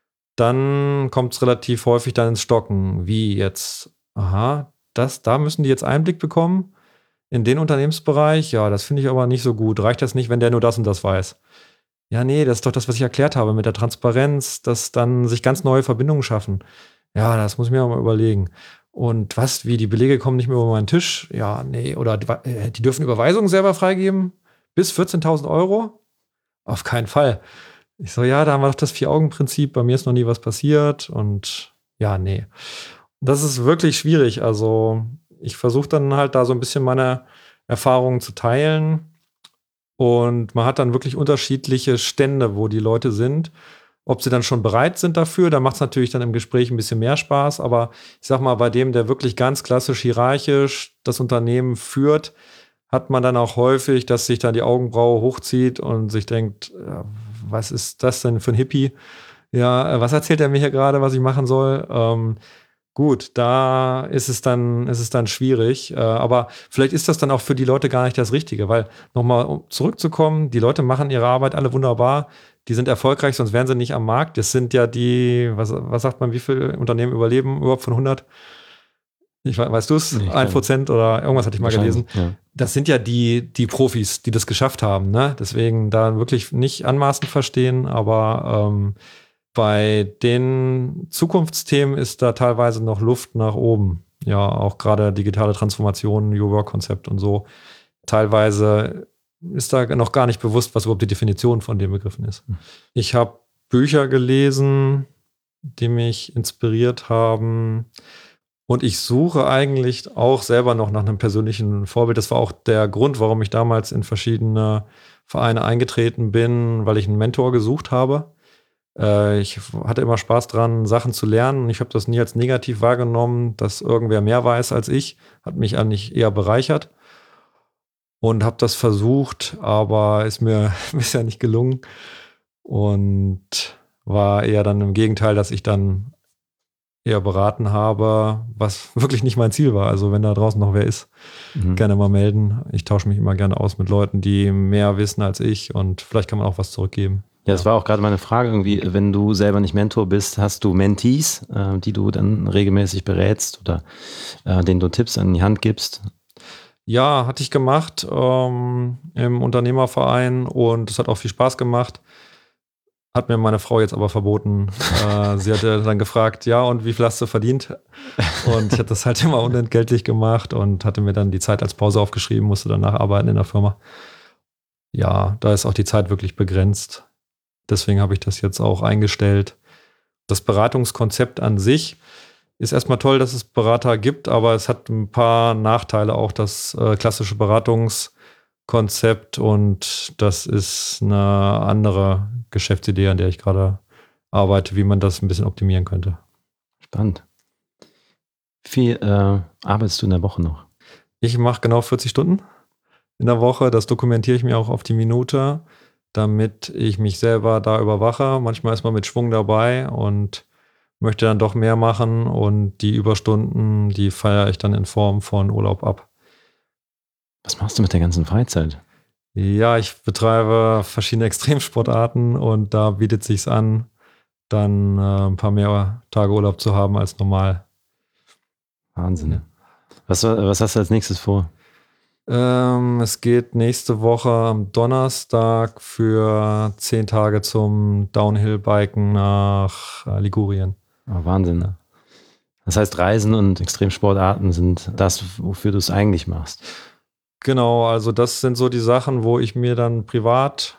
dann kommt es relativ häufig dann ins Stocken. Wie jetzt, aha, da müssen die jetzt Einblick bekommen in den Unternehmensbereich. Ja, das finde ich aber nicht so gut. Reicht das nicht, wenn der nur das und das weiß? Ja, nee, das ist doch das, was ich erklärt habe mit der Transparenz, dass dann sich ganz neue Verbindungen schaffen. Ja, das muss ich mir auch mal überlegen. Und was, wie die Belege kommen nicht mehr über meinen Tisch? Ja, nee, oder die dürfen Überweisungen selber freigeben? Bis 14.000 Euro? Auf keinen Fall. Ich so, ja, da haben wir doch das Vier-Augen-Prinzip. Bei mir ist noch nie was passiert. Und ja, nee. Das ist wirklich schwierig. Also ich versuche dann halt da so ein bisschen meine Erfahrungen zu teilen. Und man hat dann wirklich unterschiedliche Stände, wo die Leute sind. Ob sie dann schon bereit sind dafür, da macht es natürlich dann im Gespräch ein bisschen mehr Spaß. Aber ich sag mal, bei dem, der wirklich ganz klassisch hierarchisch das Unternehmen führt, hat man dann auch häufig, dass sich dann die Augenbraue hochzieht und sich denkt, ja, was ist das denn für ein Hippie? Ja, was erzählt er mir hier gerade, was ich machen soll? Gut, da ist es dann schwierig. Aber vielleicht ist das dann auch für die Leute gar nicht das Richtige, weil nochmal um zurückzukommen, die Leute machen ihre Arbeit alle wunderbar. Die sind erfolgreich, sonst wären sie nicht am Markt. Das sind ja was sagt man, wie viele Unternehmen überleben überhaupt von 100? Weißt du es? 1% oder irgendwas hatte ich mal gelesen. Ja. Das sind ja die Profis, die das geschafft haben. Ne? Deswegen da wirklich nicht anmaßend verstehen, aber bei den Zukunftsthemen ist da teilweise noch Luft nach oben. Ja, auch gerade digitale Transformation, New Work-Konzept und so. Teilweise ist da noch gar nicht bewusst, was überhaupt die Definition von den Begriffen ist. Ich habe Bücher gelesen, die mich inspiriert haben. Und ich suche eigentlich auch selber noch nach einem persönlichen Vorbild. Das war auch der Grund, warum ich damals in verschiedene Vereine eingetreten bin, weil ich einen Mentor gesucht habe. Ich hatte immer Spaß dran, Sachen zu lernen. Und ich habe das nie als negativ wahrgenommen, dass irgendwer mehr weiß als ich. Hat mich eigentlich eher bereichert. Und habe das versucht, aber ist mir bisher nicht gelungen. Und war eher dann im Gegenteil, dass ich dann eher beraten habe, was wirklich nicht mein Ziel war. Also wenn da draußen noch wer ist, gerne mal melden. Ich tausche mich immer gerne aus mit Leuten, die mehr wissen als ich und vielleicht kann man auch was zurückgeben.
Ja, das war auch gerade meine Frage irgendwie, wenn du selber nicht Mentor bist, hast du Mentees, die du dann regelmäßig berätst oder denen du Tipps an die Hand gibst?
Ja, hatte ich gemacht im Unternehmerverein und es hat auch viel Spaß gemacht. Hat mir meine Frau jetzt aber verboten. Sie hatte dann gefragt, ja, und wie viel hast du verdient? Und ich hatte das halt immer unentgeltlich gemacht und hatte mir dann die Zeit als Pause aufgeschrieben, musste danach arbeiten in der Firma. Ja, da ist auch die Zeit wirklich begrenzt. Deswegen habe ich das jetzt auch eingestellt. Das Beratungskonzept an sich ist erstmal toll, dass es Berater gibt, aber es hat ein paar Nachteile auch, das klassische Beratungskonzept, und das ist eine andere Geschäftsidee, an der ich gerade arbeite, wie man das ein bisschen optimieren könnte.
Spannend. Wie viel arbeitest du in der Woche noch?
Ich mache genau 40 Stunden in der Woche. Das dokumentiere ich mir auch auf die Minute, damit ich mich selber da überwache. Manchmal ist man mit Schwung dabei und möchte dann doch mehr machen, und die Überstunden, die feiere ich dann in Form von Urlaub ab.
Was machst du mit der ganzen Freizeit?
Ja, ich betreibe verschiedene Extremsportarten und da bietet es sich an, dann ein paar mehr Tage Urlaub zu haben als normal.
Wahnsinn. Ja. Was hast du als nächstes vor?
Es geht nächste Woche am Donnerstag für 10 Tage zum Downhill-Biken nach Ligurien.
Oh, Wahnsinn. Ja. Das heißt, Reisen und Extremsportarten sind das, wofür du es eigentlich machst.
Genau, also das sind so die Sachen, wo ich mir dann privat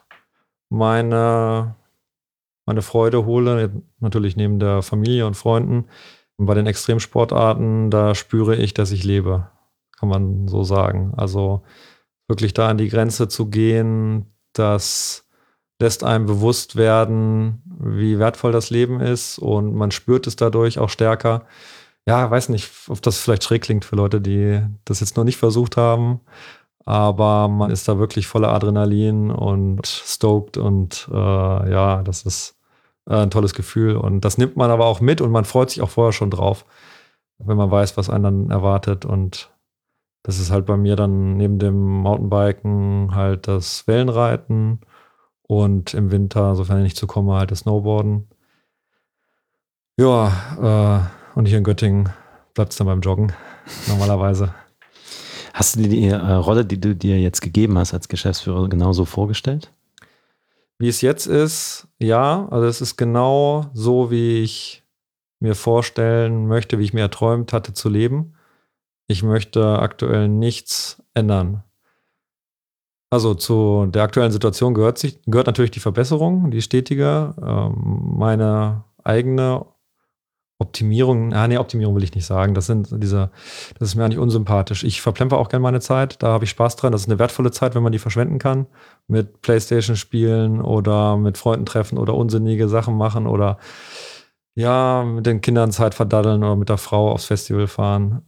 meine Freude hole, natürlich neben der Familie und Freunden. Und bei den Extremsportarten, da spüre ich, dass ich lebe, kann man so sagen. Also wirklich da an die Grenze zu gehen, das lässt einem bewusst werden, wie wertvoll das Leben ist, und man spürt es dadurch auch stärker. Ja, weiß nicht, ob das vielleicht schräg klingt für Leute, die das jetzt noch nicht versucht haben, aber man ist da wirklich voller Adrenalin und stoked, und ja, das ist ein tolles Gefühl, und das nimmt man aber auch mit, und man freut sich auch vorher schon drauf, wenn man weiß, was einen dann erwartet, und Das ist halt bei mir dann neben dem Mountainbiken halt das Wellenreiten und im Winter, sofern ich nicht zu komme, halt das Snowboarden. Ja, und hier in Göttingen bleibt es dann beim Joggen normalerweise.
Hast du dir die Rolle, die du dir jetzt gegeben hast als Geschäftsführer, genauso vorgestellt?
Wie es jetzt ist, ja, also es ist genau so, wie ich mir vorstellen möchte, wie ich mir erträumt hatte zu leben. Ich möchte aktuell nichts ändern. Also zu der aktuellen Situation gehört natürlich die Verbesserung, die stetige, meine eigene Optimierung. Optimierung will ich nicht sagen. Das ist mir eigentlich unsympathisch. Ich verplemper auch gerne meine Zeit. Da habe ich Spaß dran. Das ist eine wertvolle Zeit, wenn man die verschwenden kann. Mit PlayStation spielen oder mit Freunden treffen oder unsinnige Sachen machen oder ja, mit den Kindern Zeit verdaddeln oder mit der Frau aufs Festival fahren.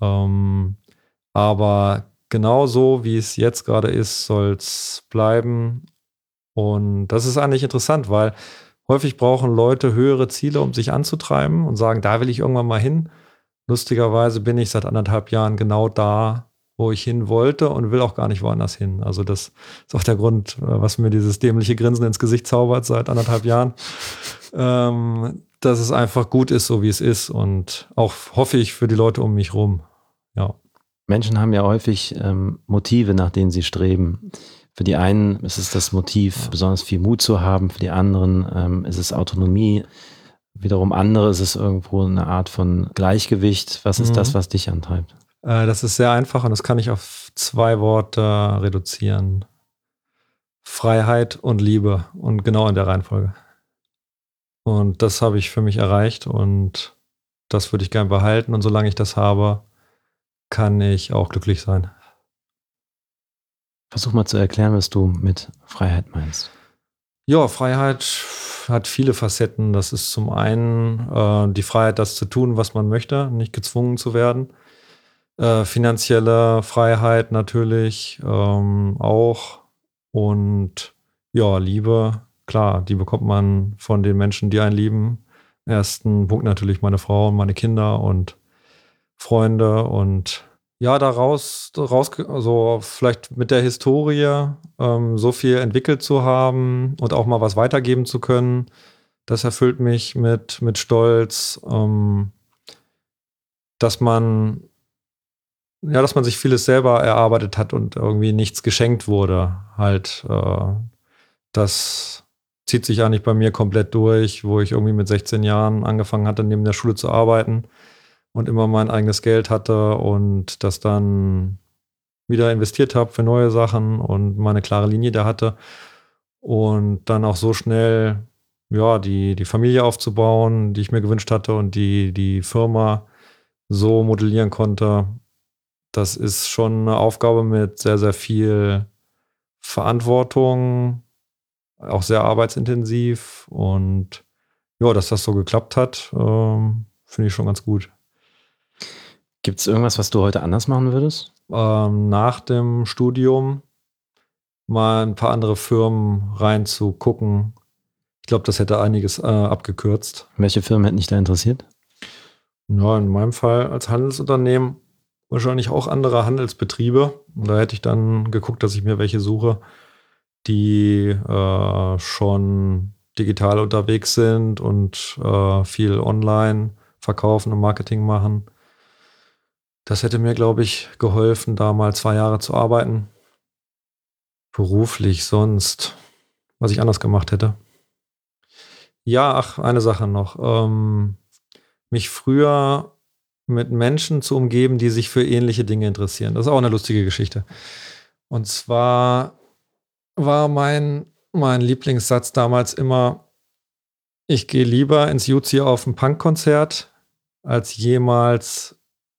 Aber genau so, wie es jetzt gerade ist, soll es bleiben. Und das ist eigentlich interessant, weil häufig brauchen Leute höhere Ziele, um sich anzutreiben und sagen, da will ich irgendwann mal hin. Lustigerweise bin ich seit 1,5 Jahren genau da, wo ich hin wollte und will auch gar nicht woanders hin. Also das ist auch der Grund, was mir dieses dämliche Grinsen ins Gesicht zaubert seit 1,5 Jahren. Dass es einfach gut ist, so wie es ist und auch hoffe ich für die Leute um mich rum. Ja.
Menschen haben ja häufig Motive, nach denen sie streben. Für die einen ist es das Motiv, besonders viel Mut zu haben. Für die anderen ist es Autonomie. Wiederum andere ist es irgendwo eine Art von Gleichgewicht. Was ist das, was dich antreibt?
Das ist sehr einfach und das kann ich auf 2 Worte reduzieren. Freiheit und Liebe und genau in der Reihenfolge. Und das habe ich für mich erreicht und das würde ich gern behalten und solange ich das habe, kann ich auch glücklich sein.
Versuch mal zu erklären, was du mit Freiheit meinst.
Ja, Freiheit hat viele Facetten. Das ist zum einen die Freiheit, das zu tun, was man möchte, nicht gezwungen zu werden. Finanzielle Freiheit natürlich auch. Und ja, Liebe, klar, die bekommt man von den Menschen, die einen lieben. Ersten Punkt natürlich meine Frau und meine Kinder und Freunde und ja, daraus also vielleicht mit der Historie so viel entwickelt zu haben und auch mal was weitergeben zu können, das erfüllt mich mit Stolz, dass man sich vieles selber erarbeitet hat und irgendwie nichts geschenkt wurde. Halt, das zieht sich eigentlich bei mir komplett durch, wo ich irgendwie mit 16 Jahren angefangen hatte, neben der Schule zu arbeiten und immer mein eigenes Geld hatte und das dann wieder investiert habe für neue Sachen und meine klare Linie da hatte und dann auch so schnell ja die Familie aufzubauen, die ich mir gewünscht hatte und die Firma so modellieren konnte. Das ist schon eine Aufgabe mit sehr, sehr viel Verantwortung, auch sehr arbeitsintensiv und ja, dass das so geklappt hat, finde ich schon ganz gut.
Gibt es irgendwas, was du heute anders machen würdest?
Nach dem Studium mal ein paar andere Firmen reinzugucken. Ich glaube, das hätte einiges abgekürzt.
Welche Firmen hätten dich da interessiert?
Ja, in meinem Fall als Handelsunternehmen wahrscheinlich auch andere Handelsbetriebe. Und da hätte ich dann geguckt, dass ich mir welche suche, die schon digital unterwegs sind und viel online verkaufen und Marketing machen. Das hätte mir, glaube ich, geholfen, da mal 2 Jahre zu arbeiten. Beruflich sonst, was ich anders gemacht hätte. Ja, eine Sache noch. Mich früher mit Menschen zu umgeben, die sich für ähnliche Dinge interessieren. Das ist auch eine lustige Geschichte. Und zwar war mein Lieblingssatz damals immer, ich gehe lieber ins Juzi auf ein Punkkonzert, als jemals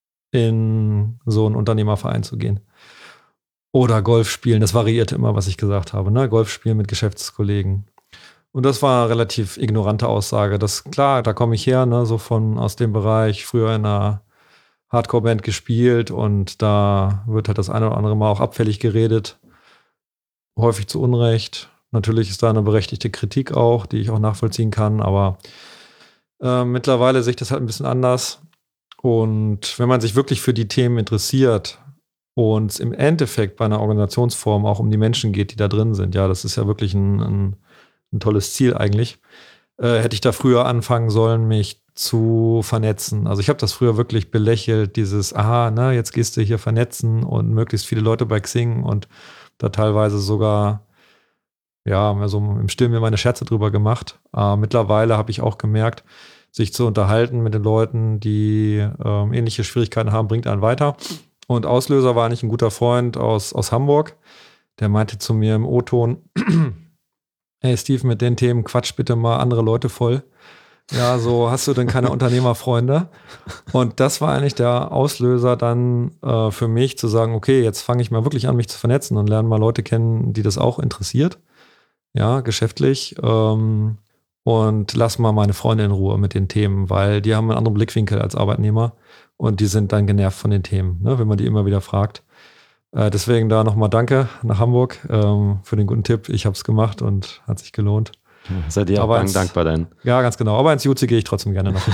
in so einen Unternehmerverein zu gehen. Oder Golf spielen, das variierte immer, was ich gesagt habe. Ne? Golf spielen mit Geschäftskollegen. Und das war eine relativ ignorante Aussage. Das klar, da komme ich her, ne, so aus dem Bereich, früher in einer Hardcore-Band gespielt und da wird halt das eine oder andere Mal auch abfällig geredet. Häufig zu Unrecht. Natürlich ist da eine berechtigte Kritik auch, die ich auch nachvollziehen kann, aber mittlerweile sehe ich das halt ein bisschen anders. Und wenn man sich wirklich für die Themen interessiert, und es im Endeffekt bei einer Organisationsform auch um die Menschen geht, die da drin sind. Ja, das ist ja wirklich ein tolles Ziel eigentlich. Hätte ich da früher anfangen sollen, mich zu vernetzen. Also ich habe das früher wirklich belächelt, dieses, jetzt gehst du hier vernetzen und möglichst viele Leute bei Xing und da teilweise sogar, also im Stillen mir meine Scherze drüber gemacht. Mittlerweile habe ich auch gemerkt, sich zu unterhalten mit den Leuten, die ähnliche Schwierigkeiten haben, bringt einen weiter. Und Auslöser war eigentlich ein guter Freund aus Hamburg, der meinte zu mir im O-Ton, hey Steve, mit den Themen quatsch bitte mal andere Leute voll. Ja, so hast du denn keine Unternehmerfreunde? Und das war eigentlich der Auslöser dann für mich zu sagen, okay, jetzt fange ich mal wirklich an, mich zu vernetzen und lerne mal Leute kennen, die das auch interessiert. Ja, geschäftlich. Und lass mal meine Freunde in Ruhe mit den Themen, weil die haben einen anderen Blickwinkel als Arbeitnehmer und die sind dann genervt von den Themen, ne, wenn man die immer wieder fragt. Deswegen da nochmal danke nach Hamburg für den guten Tipp. Ich habe es gemacht und hat sich gelohnt.
Seid ihr auch dankbar dann?
Ja, ganz genau. Aber ins Jutzi gehe ich trotzdem gerne noch.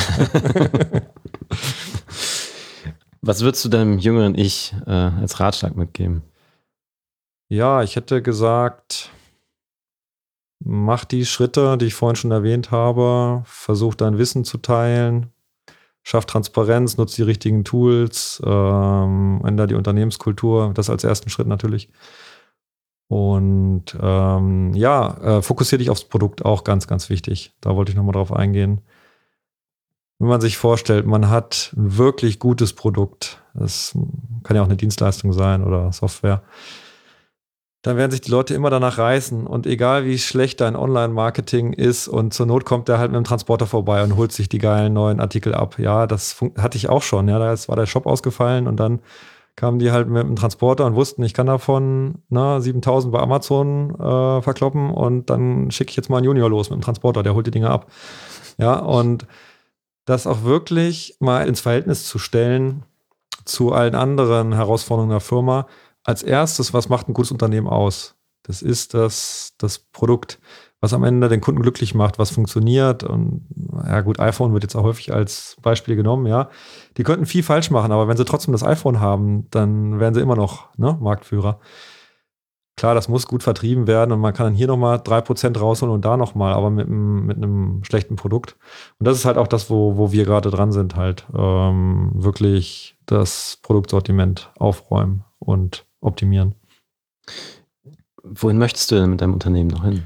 Was würdest du deinem jüngeren Ich als Ratschlag mitgeben?
Ja, ich hätte gesagt, mach die Schritte, die ich vorhin schon erwähnt habe. Versuch dein Wissen zu teilen. Schaff Transparenz, nutz die richtigen Tools, änder die Unternehmenskultur. Das als ersten Schritt natürlich. Und fokussiere dich aufs Produkt, auch ganz, ganz wichtig. Da wollte ich nochmal drauf eingehen. Wenn man sich vorstellt, man hat ein wirklich gutes Produkt, das kann ja auch eine Dienstleistung sein oder Software, dann werden sich die Leute immer danach reißen. Und egal wie schlecht dein Online-Marketing ist und zur Not kommt der halt mit dem Transporter vorbei und holt sich die geilen neuen Artikel ab. Ja, das hatte ich auch schon. Ja, da war der Shop ausgefallen und dann kamen die halt mit dem Transporter und wussten, ich kann davon 7.000 bei Amazon verkloppen und dann schicke ich jetzt mal einen Junior los mit dem Transporter, der holt die Dinger ab. Ja, und das auch wirklich mal ins Verhältnis zu stellen zu allen anderen Herausforderungen der Firma. Als erstes, was macht ein gutes Unternehmen aus? Das ist das Produkt, was am Ende den Kunden glücklich macht, was funktioniert. Und ja gut, iPhone wird jetzt auch häufig als Beispiel genommen, ja. Die könnten viel falsch machen, aber wenn sie trotzdem das iPhone haben, dann wären sie immer noch Marktführer. Klar, das muss gut vertrieben werden und man kann dann hier nochmal 3% rausholen und da nochmal, aber mit einem schlechten Produkt. Und das ist halt auch das, wo wir gerade dran sind, halt wirklich das Produktsortiment aufräumen und optimieren.
Wohin möchtest du denn mit deinem Unternehmen noch hin?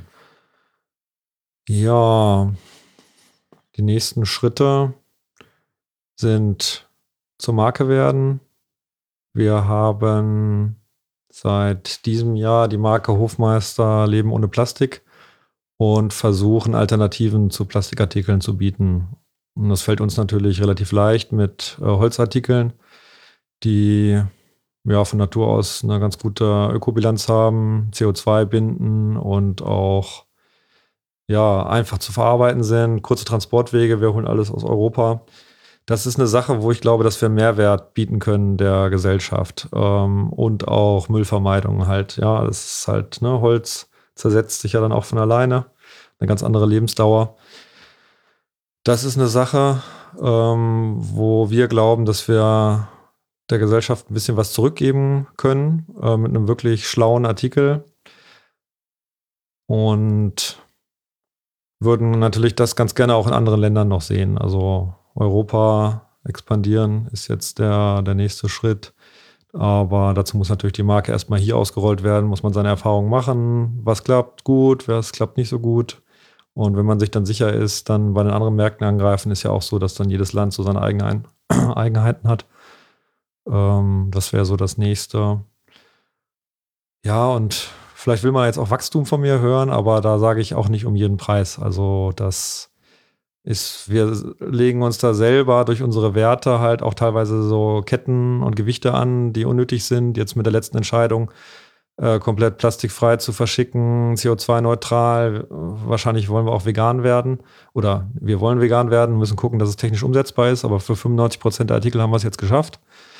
Ja, die nächsten Schritte sind zur Marke werden. Wir haben seit diesem Jahr die Marke Hofmeister Leben ohne Plastik und versuchen Alternativen zu Plastikartikeln zu bieten. Und das fällt uns natürlich relativ leicht mit Holzartikeln, die von Natur aus eine ganz gute Ökobilanz haben, CO2 binden und auch einfach zu verarbeiten sind, kurze Transportwege, wir holen alles aus Europa. Das ist eine Sache, wo ich glaube, dass wir Mehrwert bieten können der Gesellschaft und auch Müllvermeidung halt. Ja, das ist halt, Holz zersetzt sich ja dann auch von alleine, eine ganz andere Lebensdauer. Das ist eine Sache, wo wir glauben, dass wir der Gesellschaft ein bisschen was zurückgeben können mit einem wirklich schlauen Artikel und würden natürlich das ganz gerne auch in anderen Ländern noch sehen. Also Europa expandieren ist jetzt der nächste Schritt. Aber dazu muss natürlich die Marke erstmal hier ausgerollt werden, muss man seine Erfahrungen machen. Was klappt gut, was klappt nicht so gut. Und wenn man sich dann sicher ist, dann bei den anderen Märkten angreifen, ist ja auch so, dass dann jedes Land so seine eigenen Eigenheiten hat. Das wäre so das Nächste. Ja, und vielleicht will man jetzt auch Wachstum von mir hören, aber da sage ich auch nicht um jeden Preis. Also wir legen uns da selber durch unsere Werte halt auch teilweise so Ketten und Gewichte an, die unnötig sind. Jetzt mit der letzten Entscheidung, komplett plastikfrei zu verschicken, CO2-neutral. Wahrscheinlich wollen wir auch vegan werden. Oder wir wollen vegan werden, müssen gucken, dass es technisch umsetzbar ist. Aber für 95% der Artikel haben wir es jetzt geschafft.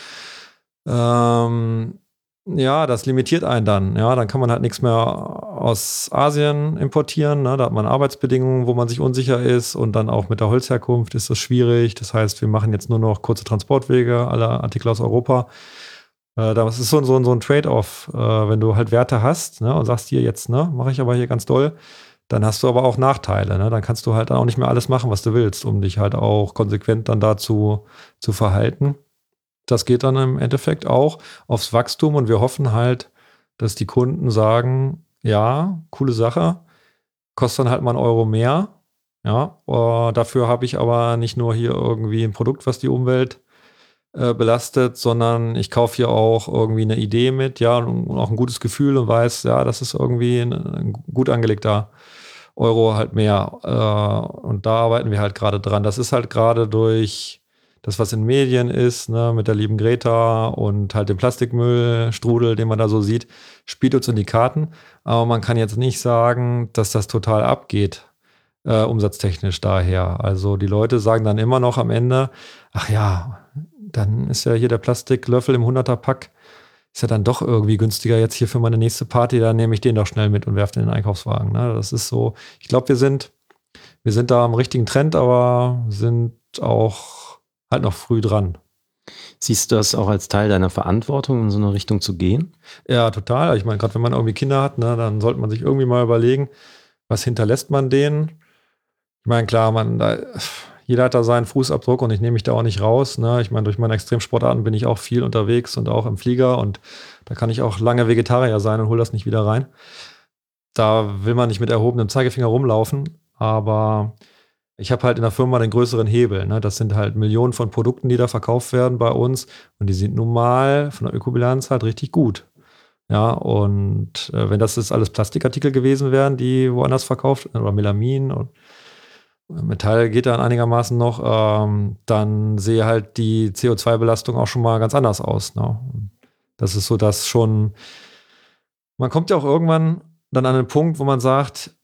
Das limitiert einen dann. Ja, dann kann man halt nichts mehr aus Asien importieren. Ne? Da hat man Arbeitsbedingungen, wo man sich unsicher ist. Und dann auch mit der Holzherkunft ist das schwierig. Das heißt, wir machen jetzt nur noch kurze Transportwege, alle Artikel aus Europa. Das ist so ein Trade-off, wenn du halt Werte hast, ne, und sagst hier jetzt, ne, mache ich aber hier ganz doll, dann hast du aber auch Nachteile. Ne? Dann kannst du halt auch nicht mehr alles machen, was du willst, um dich halt auch konsequent dann dazu zu verhalten. Das geht dann im Endeffekt auch aufs Wachstum und wir hoffen halt, dass die Kunden sagen, ja, coole Sache, kostet dann halt mal einen Euro mehr. Ja, dafür habe ich aber nicht nur hier irgendwie ein Produkt, was die Umwelt belastet, sondern ich kaufe hier auch irgendwie eine Idee mit, ja, und auch ein gutes Gefühl und weiß, ja, das ist irgendwie ein gut angelegter Euro halt mehr. Und da arbeiten wir halt gerade dran. Das ist halt gerade durch das, was in Medien ist, ne, mit der lieben Greta und halt dem Plastikmüllstrudel, den man da so sieht, spielt uns in die Karten. Aber man kann jetzt nicht sagen, dass das total abgeht, umsatztechnisch daher. Also die Leute sagen dann immer noch am Ende, ach ja, dann ist ja hier der Plastiklöffel im 100er-Pack, ist ja dann doch irgendwie günstiger jetzt hier für meine nächste Party, dann nehme ich den doch schnell mit und werfe den in den Einkaufswagen. Ne? Das ist so, ich glaube, wir sind da am richtigen Trend, aber sind auch halt noch früh dran.
Siehst du das auch als Teil deiner Verantwortung, in so eine Richtung zu gehen?
Ja, total. Ich meine, gerade wenn man irgendwie Kinder hat, ne, dann sollte man sich irgendwie mal überlegen, was hinterlässt man denen? Ich meine, klar, jeder hat da seinen Fußabdruck und ich nehme mich da auch nicht raus. Ne? Ich meine, durch meine Extremsportarten bin ich auch viel unterwegs und auch im Flieger und da kann ich auch lange Vegetarier sein und hole das nicht wieder rein. Da will man nicht mit erhobenem Zeigefinger rumlaufen, aber ich habe halt in der Firma den größeren Hebel. Ne? Das sind halt Millionen von Produkten, die da verkauft werden bei uns und die sind nun mal von der Ökobilanz halt richtig gut. Ja, und wenn das jetzt alles Plastikartikel gewesen wären, die woanders verkauft oder Melamin und Metall geht dann einigermaßen noch, dann sehe halt die CO2-Belastung auch schon mal ganz anders aus. Ne? Das ist so, dass schon, man kommt ja auch irgendwann dann an den Punkt, wo man sagt,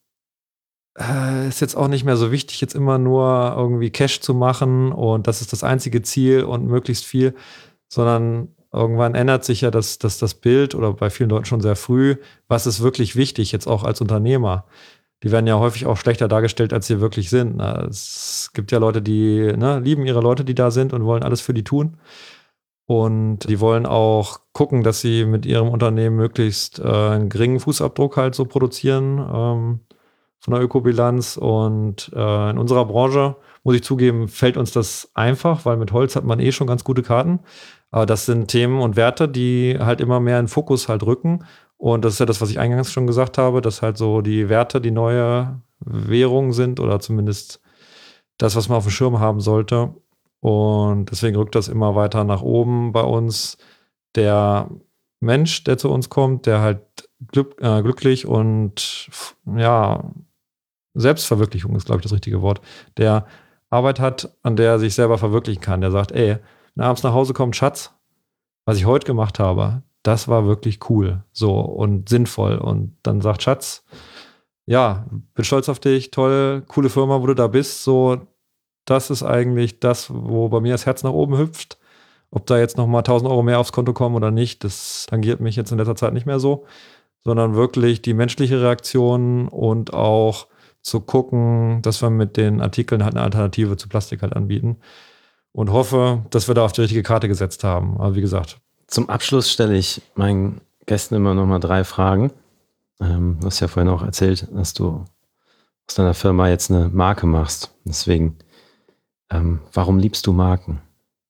ist jetzt auch nicht mehr so wichtig, jetzt immer nur irgendwie Cash zu machen und das ist das einzige Ziel und möglichst viel, sondern irgendwann ändert sich ja das Bild oder bei vielen Leuten schon sehr früh, was ist wirklich wichtig, jetzt auch als Unternehmer. Die werden ja häufig auch schlechter dargestellt, als sie wirklich sind. Es gibt ja Leute, die lieben ihre Leute, die da sind und wollen alles für die tun. Und die wollen auch gucken, dass sie mit ihrem Unternehmen möglichst einen geringen Fußabdruck halt so produzieren von der Ökobilanz. Und in unserer Branche, muss ich zugeben, fällt uns das einfach, weil mit Holz hat man eh schon ganz gute Karten. Aber das sind Themen und Werte, die halt immer mehr in den Fokus halt rücken. Und das ist ja das, was ich eingangs schon gesagt habe, dass halt so die Werte die neue Währung sind oder zumindest das, was man auf dem Schirm haben sollte. Und deswegen rückt das immer weiter nach oben bei uns. Der Mensch, der zu uns kommt, der halt glücklich und ja, Selbstverwirklichung ist, glaube ich, das richtige Wort, der Arbeit hat, an der er sich selber verwirklichen kann. Der sagt, ey, wenn er abends nach Hause kommt, Schatz, was ich heute gemacht habe, das war wirklich cool, so und sinnvoll. Und dann sagt Schatz, ja, bin stolz auf dich, toll, coole Firma, wo du da bist. So, das ist eigentlich das, wo bei mir das Herz nach oben hüpft. Ob da jetzt nochmal 1.000 Euro mehr aufs Konto kommen oder nicht, das tangiert mich jetzt in letzter Zeit nicht mehr so, sondern wirklich die menschliche Reaktion und auch zu gucken, dass wir mit den Artikeln halt eine Alternative zu Plastik halt anbieten. Und hoffe, dass wir da auf die richtige Karte gesetzt haben. Aber wie gesagt.
Zum Abschluss stelle ich meinen Gästen immer noch mal 3 Fragen. Du hast ja vorhin auch erzählt, dass du aus deiner Firma jetzt eine Marke machst. Deswegen, warum liebst du Marken?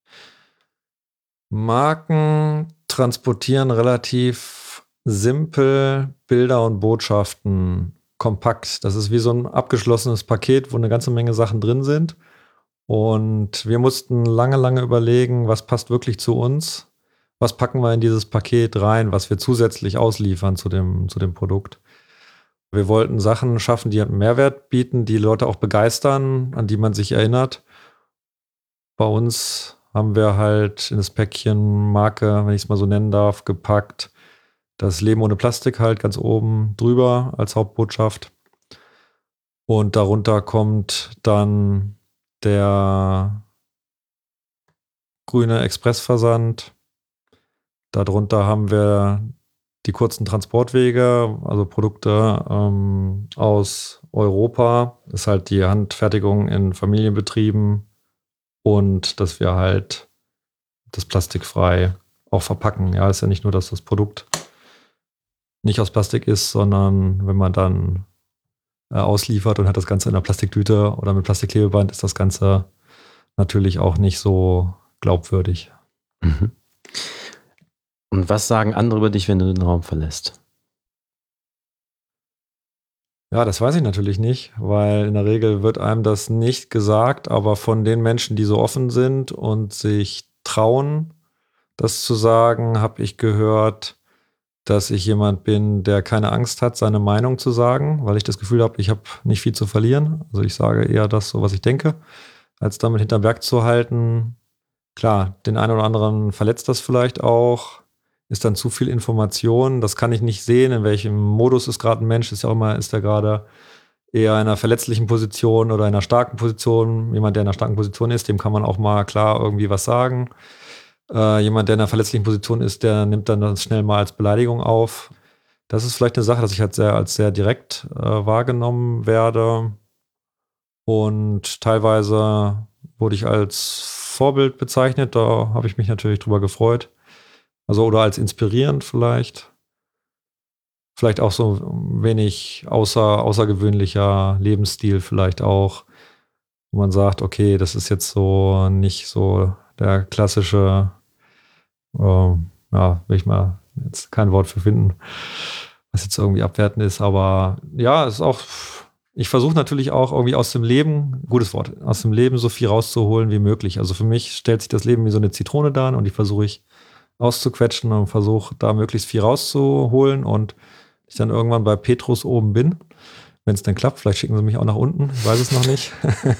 Marken transportieren relativ simpel Bilder und Botschaften kompakt. Das ist wie so ein abgeschlossenes Paket, wo eine ganze Menge Sachen drin sind. Und wir mussten lange überlegen, was passt wirklich zu uns. Was packen wir in dieses Paket rein, was wir zusätzlich ausliefern zu dem Produkt. Wir wollten Sachen schaffen, die einen Mehrwert bieten, die Leute auch begeistern, an die man sich erinnert. Bei uns haben wir halt in das Päckchen Marke, wenn ich es mal so nennen darf, gepackt. Das Leben ohne Plastik halt ganz oben drüber als Hauptbotschaft. Und darunter kommt dann der grüne Expressversand. Darunter haben wir die kurzen Transportwege, also Produkte aus Europa. Das ist halt die Handfertigung in Familienbetrieben und dass wir halt das plastikfrei auch verpacken. Ja, ist ja nicht nur, dass das Produkt nicht aus Plastik ist, sondern wenn man dann ausliefert und hat das Ganze in einer Plastiktüte oder mit Plastikklebeband, ist das Ganze natürlich auch nicht so glaubwürdig.
Mhm. Und was sagen andere über dich, wenn du den Raum verlässt?
Ja, das weiß ich natürlich nicht, weil in der Regel wird einem das nicht gesagt, aber von den Menschen, die so offen sind und sich trauen, das zu sagen, habe ich gehört, dass ich jemand bin, der keine Angst hat, seine Meinung zu sagen, weil ich das Gefühl habe, ich habe nicht viel zu verlieren. Also ich sage eher das, so was ich denke, als damit hinterm Berg zu halten. Klar, den einen oder anderen verletzt das vielleicht auch, ist dann zu viel Information. Das kann ich nicht sehen, in welchem Modus ist gerade ein Mensch. Ist ja auch immer, ist der gerade eher in einer verletzlichen Position oder in einer starken Position. Jemand, der in einer starken Position ist, dem kann man auch mal klar irgendwie was sagen. Jemand, der in einer verletzlichen Position ist, der nimmt dann das schnell mal als Beleidigung auf. Das ist vielleicht eine Sache, dass ich halt als sehr direkt wahrgenommen werde. Und teilweise wurde ich als Vorbild bezeichnet. Da habe ich mich natürlich drüber gefreut. Also oder als inspirierend vielleicht. Vielleicht auch so ein wenig außergewöhnlicher Lebensstil vielleicht auch, wo man sagt, okay, das ist jetzt so nicht so der klassische, will ich mal jetzt kein Wort für finden, was jetzt irgendwie abwertend ist, aber ja, es ist auch, ich versuche natürlich auch irgendwie aus dem Leben, gutes Wort, aus dem Leben so viel rauszuholen wie möglich. Also für mich stellt sich das Leben wie so eine Zitrone dar und die versuche ich auszuquetschen und versuche da möglichst viel rauszuholen und ich dann irgendwann bei Petrus oben bin, wenn es dann klappt, vielleicht schicken sie mich auch nach unten, ich weiß es noch nicht.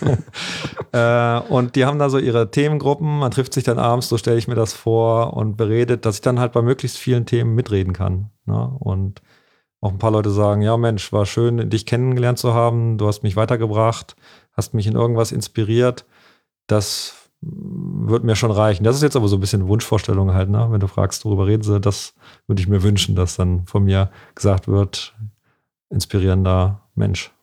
Und die haben da so ihre Themengruppen, man trifft sich dann abends, so stelle ich mir das vor und beredet, dass ich dann halt bei möglichst vielen Themen mitreden kann. Ne? Und auch ein paar Leute sagen, ja Mensch, war schön, dich kennengelernt zu haben, du hast mich weitergebracht, hast mich in irgendwas inspiriert, das wird mir schon reichen. Das ist jetzt aber so ein bisschen Wunschvorstellung halt, ne? Wenn du fragst, worüber reden sie, das würde ich mir wünschen, dass dann von mir gesagt wird, inspirierender Mensch.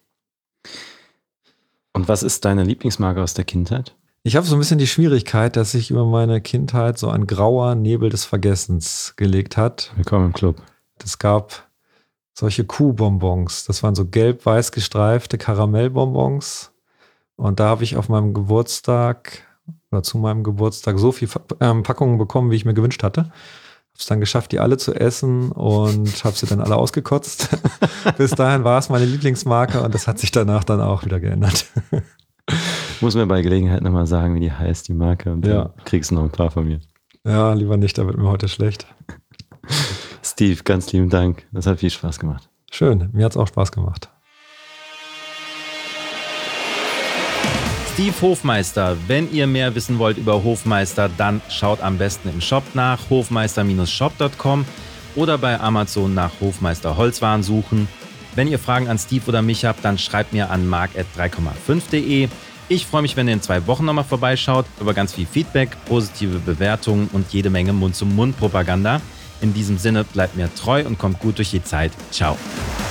Und was ist deine Lieblingsmarke aus der Kindheit?
Ich habe so ein bisschen die Schwierigkeit, dass sich über meine Kindheit so ein grauer Nebel des Vergessens gelegt hat.
Willkommen im Club.
Es gab solche Kuhbonbons. Das waren so gelb-weiß gestreifte Karamellbonbons. Und da habe ich auf meinem Geburtstag oder zu meinem Geburtstag so viel Packungen bekommen, wie ich mir gewünscht hatte. Habe es dann geschafft, die alle zu essen und habe sie dann alle ausgekotzt. Bis dahin war es meine Lieblingsmarke und das hat sich danach dann auch wieder geändert.
Muss mir bei Gelegenheit nochmal sagen, wie die heißt, die Marke. Und dann kriegst du noch ein paar von mir.
Ja, lieber nicht, da wird mir heute schlecht.
Steve, ganz lieben Dank. Das hat viel Spaß gemacht.
Schön, mir hat es auch Spaß gemacht.
Steve Hofmeister, wenn ihr mehr wissen wollt über Hofmeister, dann schaut am besten im Shop nach, hofmeister-shop.com oder bei Amazon nach Hofmeister Holzwaren suchen. Wenn ihr Fragen an Steve oder mich habt, dann schreibt mir an mark@3,5.de. Ich freue mich, wenn ihr in 2 Wochen nochmal vorbeischaut, über ganz viel Feedback, positive Bewertungen und jede Menge Mund-zu-Mund-Propaganda. In diesem Sinne, bleibt mir treu und kommt gut durch die Zeit. Ciao.